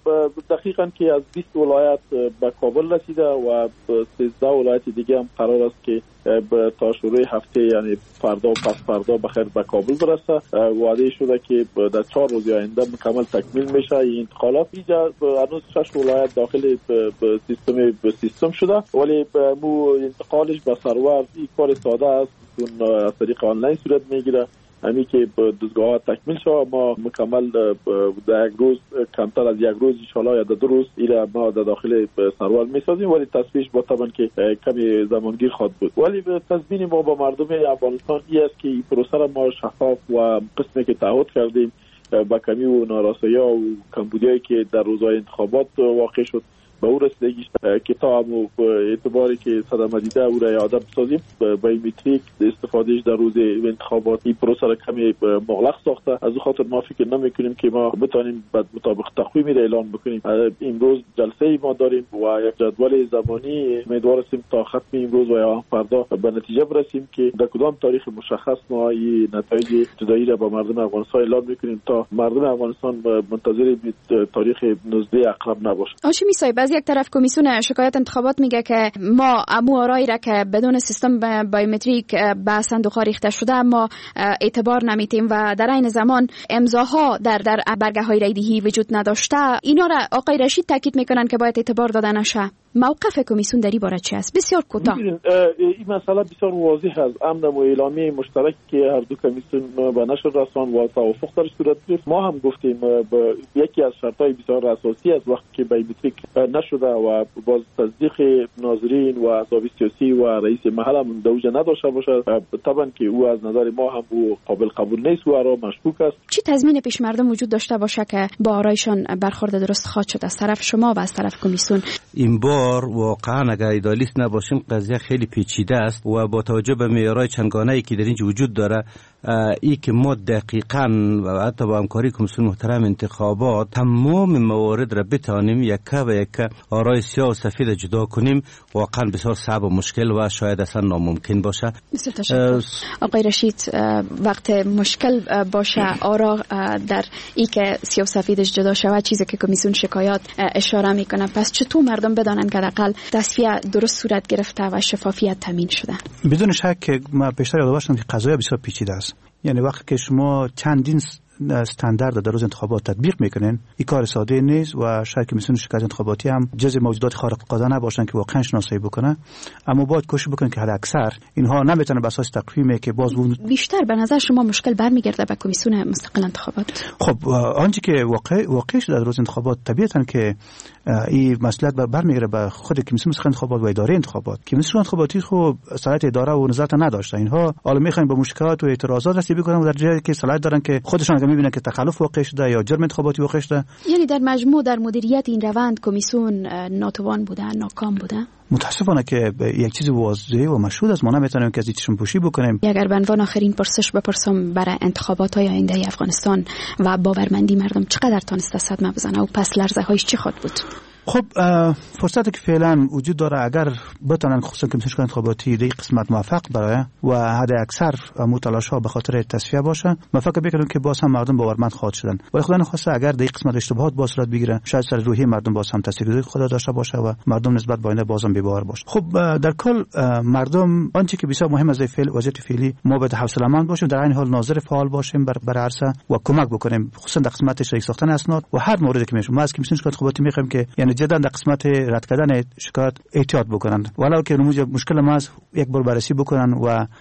دقیقاً که از بیست ولایت به کابل رسیده و سیزده ولایت دیگه هم قرار است که تا شروع هفته یعنی فردا و پس فردا بخیر به کابل برسه. وعده شده که در چهار روز آینده مکمل تکمیل میشه. این انتقالات اینجا هنوز شش ولایت داخل سیستم سیستم شده، ولی مو انتقالش به سرور این کار ساده است، چون از طریق آنلاین صورت میگیره. همین که دستگاه ها تکمیل شد ما مکمل در یک روز کمتر از یک روز انشالله یا در دو روز ایره ما در داخل سرور میسازیم، ولی تصویش با طبعا که کمی زمانگیر خواهد بود. ولی تضمین ما با مردم افغانستان این است که این پروسه را ما شفاف و قسمی که تعهد کردیم با کمی و نارسایی ها و کمبودیایی که در روزهای انتخابات واقع شد به او رسیدگیش که تا هم اعتباری که صدمه دیده او را یادم بسازیم. بایومتریک استفادهش در روز انتخابات این پروسه را کمی مغلق ساخته. از او خاطر ما فکر نمی کنیم که ما بتانیم مطابق تقویمی را اعلان بکنیم. امروز جلسه ای ما داریم و یک جدول زمانی امیدوار هستیم تا ختم امروز و یا فردا به نتیجه برسیم که در کدام تاریخ مشخص ما این نتایج جدایی را با مردم افغانستان اعلان میکنیم تا مردم افغانستان منتظر تاریخ نوزده اقرب نباشند. هاشمی صاحب، از یک طرف کمیسیون شکایت انتخابات میگه که ما امو آرایی را که بدون سیستم بایومتریک به صندوق ریخته شده اما اعتبار نمیتیم و در این زمان امضاها در در برگه های رایدهی وجود نداشته. اینا را آقای رشید تاکید میکنن که باید اعتبار داده نشه. موقف کمیسیون در این باره چی است؟ بسیار کوتاه. این مسئله بسیار واضح است. امر و اعلامیه مشترک که هر دو کمیسیون به نشر رسان و توافق در صورت گرفت. ما هم گفتیم یکی از شرطهای بسیار اساسی است وقتی که بایومتریک نشده و باز تصدیق ناظرین و احزاب سیاسی و رئیس محل هم دوجه نداشته باشد، طبعا که او از نظر ما هم او قابل قبول نیست و را مشکوک است. چی تضمین پیش مردم وجود داشته باشه که با آرایشان برخورد درست خواهد شد از طرف شما و از طرف کمیسیون؟ این بار واقعا اگر ایدالیست نباشیم قضیه خیلی پیچیده است و با توجه به معیارهای چندگانه‌ای که در اینجا وجود داره، ای که ما دقیقاً و حتی با همکاری کمیسیون محترم انتخابات تمام موارد را بتانیم یکه و یکه آرای سیاه و سفید جدا کنیم، واقعا بسیار صعب و مشکل و شاید اصلا ناممکن باشه. آقای رشید، وقت مشکل باشه آرا در ای که سیاه و سفیدش جدا شود، چیزی که کمیسیون شکایات اشاره میکنه، پس چطور مردم بدانن که حداقل تصفیه درست صورت گرفته و شفافیت تامین شده؟ بدون شک که ما بیشتر یاد باشم که قضایا بسیار پیچیده است. یعنی وقتی که شما چندین استاندارد در روز انتخابات تطبیق میکنین، این کار ساده نیست و شاید کمیسیون شکایت انتخاباتی هم جزء موجودات خارق العاده نباشن که واقعا شناسایی بکنه، اما باید کوشش بکنن که حد اکثر اینها نمیتونه بر اساس تقویمی که باز بیشتر به نظر شما مشکل برمیگرده به کمیسیون مستقل انتخابات. خب آنچه که واقع واقع شده در روز انتخابات طبیعتا که این مسئله برمیگره به خود کمیسیون مستقل انتخابات و اداره انتخابات. کمیسیون انتخاباتی خب صلاحیت اداره و نظارت نداشته. اینها حالا میخواین با مشکلات و اعتراضات رسیدگی کنن در جایی که صلاحیت دارن که خودشون اگه میبینن که تخلف واقع شده یا جرم انتخاباتی واقع شده. یعنی در مجموع در مدیریت این روند کمیسیون ناتوان بوده، ناکام بوده. متاسفانه که یک چیز واضحه و مشهود است، ما نمیتونیم که از چشم پوشی بکنیم. اگر به عنوان آخرین پرسش بپرسم برای انتخابات های آینده افغانستان و باورمندی مردم چقدر تونسته صدمه بزنه و پس لرزه هایش چی خواهد بود؟ خب فرصتی که فعلا وجود داره اگر بتونن خصوصا کمیسیون انتخاباتی در قسمت موفق باشه و حد اکثر متلاش ها به خاطر تصفیه باشه، ما فکر میکنم که باز هم مردم باورمند خواهد شدن. ولی خدا نخواسته اگر در قسمت اشتباهات با صورت بگیره، شاید سر روحی مردم باز هم تاثیرگذاری خود داشته باشه و مردم نسبت به آینده بازم بی‌باور باشه. خب در کل مردم آنچه که بسیار مهم از فعل وضعیت فعلی ما باید حوصله‌مند باشیم، در این حال ناظر فعال باشیم بر بر عرصه و کمک بکنیم، خصوصا در قسمت شریک ساختن اسناد و هر موردی که میشه. ما از کمیسیون انتخاباتی میخوایم که یعنی جدا در قسمت رد کردن شکایت احتیاط بکنن، ولو که نموذج مشکل ما یک بار بررسی بکنن و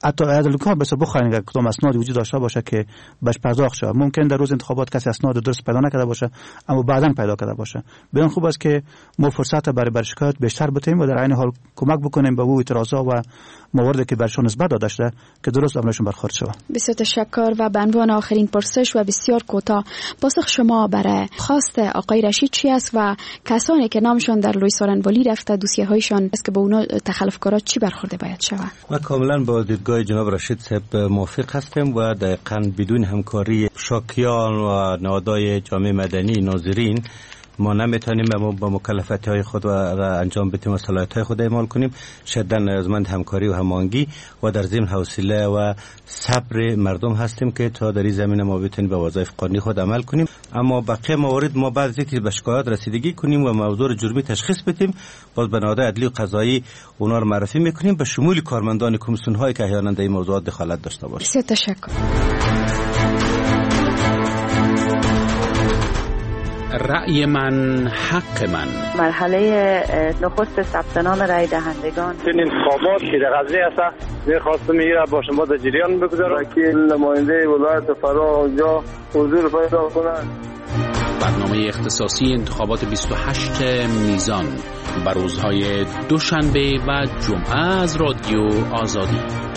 حتی عدالت‌ها بس بخواین که کدام اسنادی وجود داشته باشه که بهش پرداخت شود. ممکن در روز انتخابات کسی اسناد درست پیدا نکرده باشه اما بعداً پیدا کرده باشه. بدون خوب است که ما فرصت برای بر شکایت بیشتر بتیم و در عین حال کمک بکنیم به او اعتراضات و مواردی که برشون نسبت داده شده که درست عملشون برخورد شود. بسیار تشکر و به عنوان آخرین پرسش و بسیار کوتاه پاسخ شما برای خواست آقای رشید چی است و کسانی که نامشون در لوی سارنوالی رفته دوسیه هایشان است که به اونا تخلفکارات چی برخورده باید شود؟ ما کاملا با دیدگاه جناب رشید صاحب موافق هستیم و دقیقاً بدون همکاری شاکیان و نهادهای جامعه مدنی ناظرین ما نمیتونیم با مکلفیت های خود را انجام بدیم و صلاحیت های خود اعمال کنیم. شدیداً نیازمند همکاری و هماهنگی و در ضمن حوصله و صبر مردم هستیم که تا در این زمینه ما بتونیم به وظایف قانونی خود عمل کنیم. اما بقیه موارد ما بعد از اینکه به شکایات رسیدگی کنیم و موضوع جرمی تشخیص بدیم باز به نهادهای عدلی و قضایی اونا رو معرفی میکنیم به شمول کارمندان کمیسیون هایی که احیانا در این موضوعات دخالت داشته باشه. بسیار تشکر. رأی من حق من. مرحله نخست ثبت نام رأی دهندگان این انتخابات که در قضیه است می‌خواستم میگیره با شما در جریان بگذارم که نماینده ولایت فرا اونجا حضور پیدا کنند. برنامه اختصاصی انتخابات بیست و هشت میزان بر روزهای دوشنبه و جمعه از رادیو آزادی.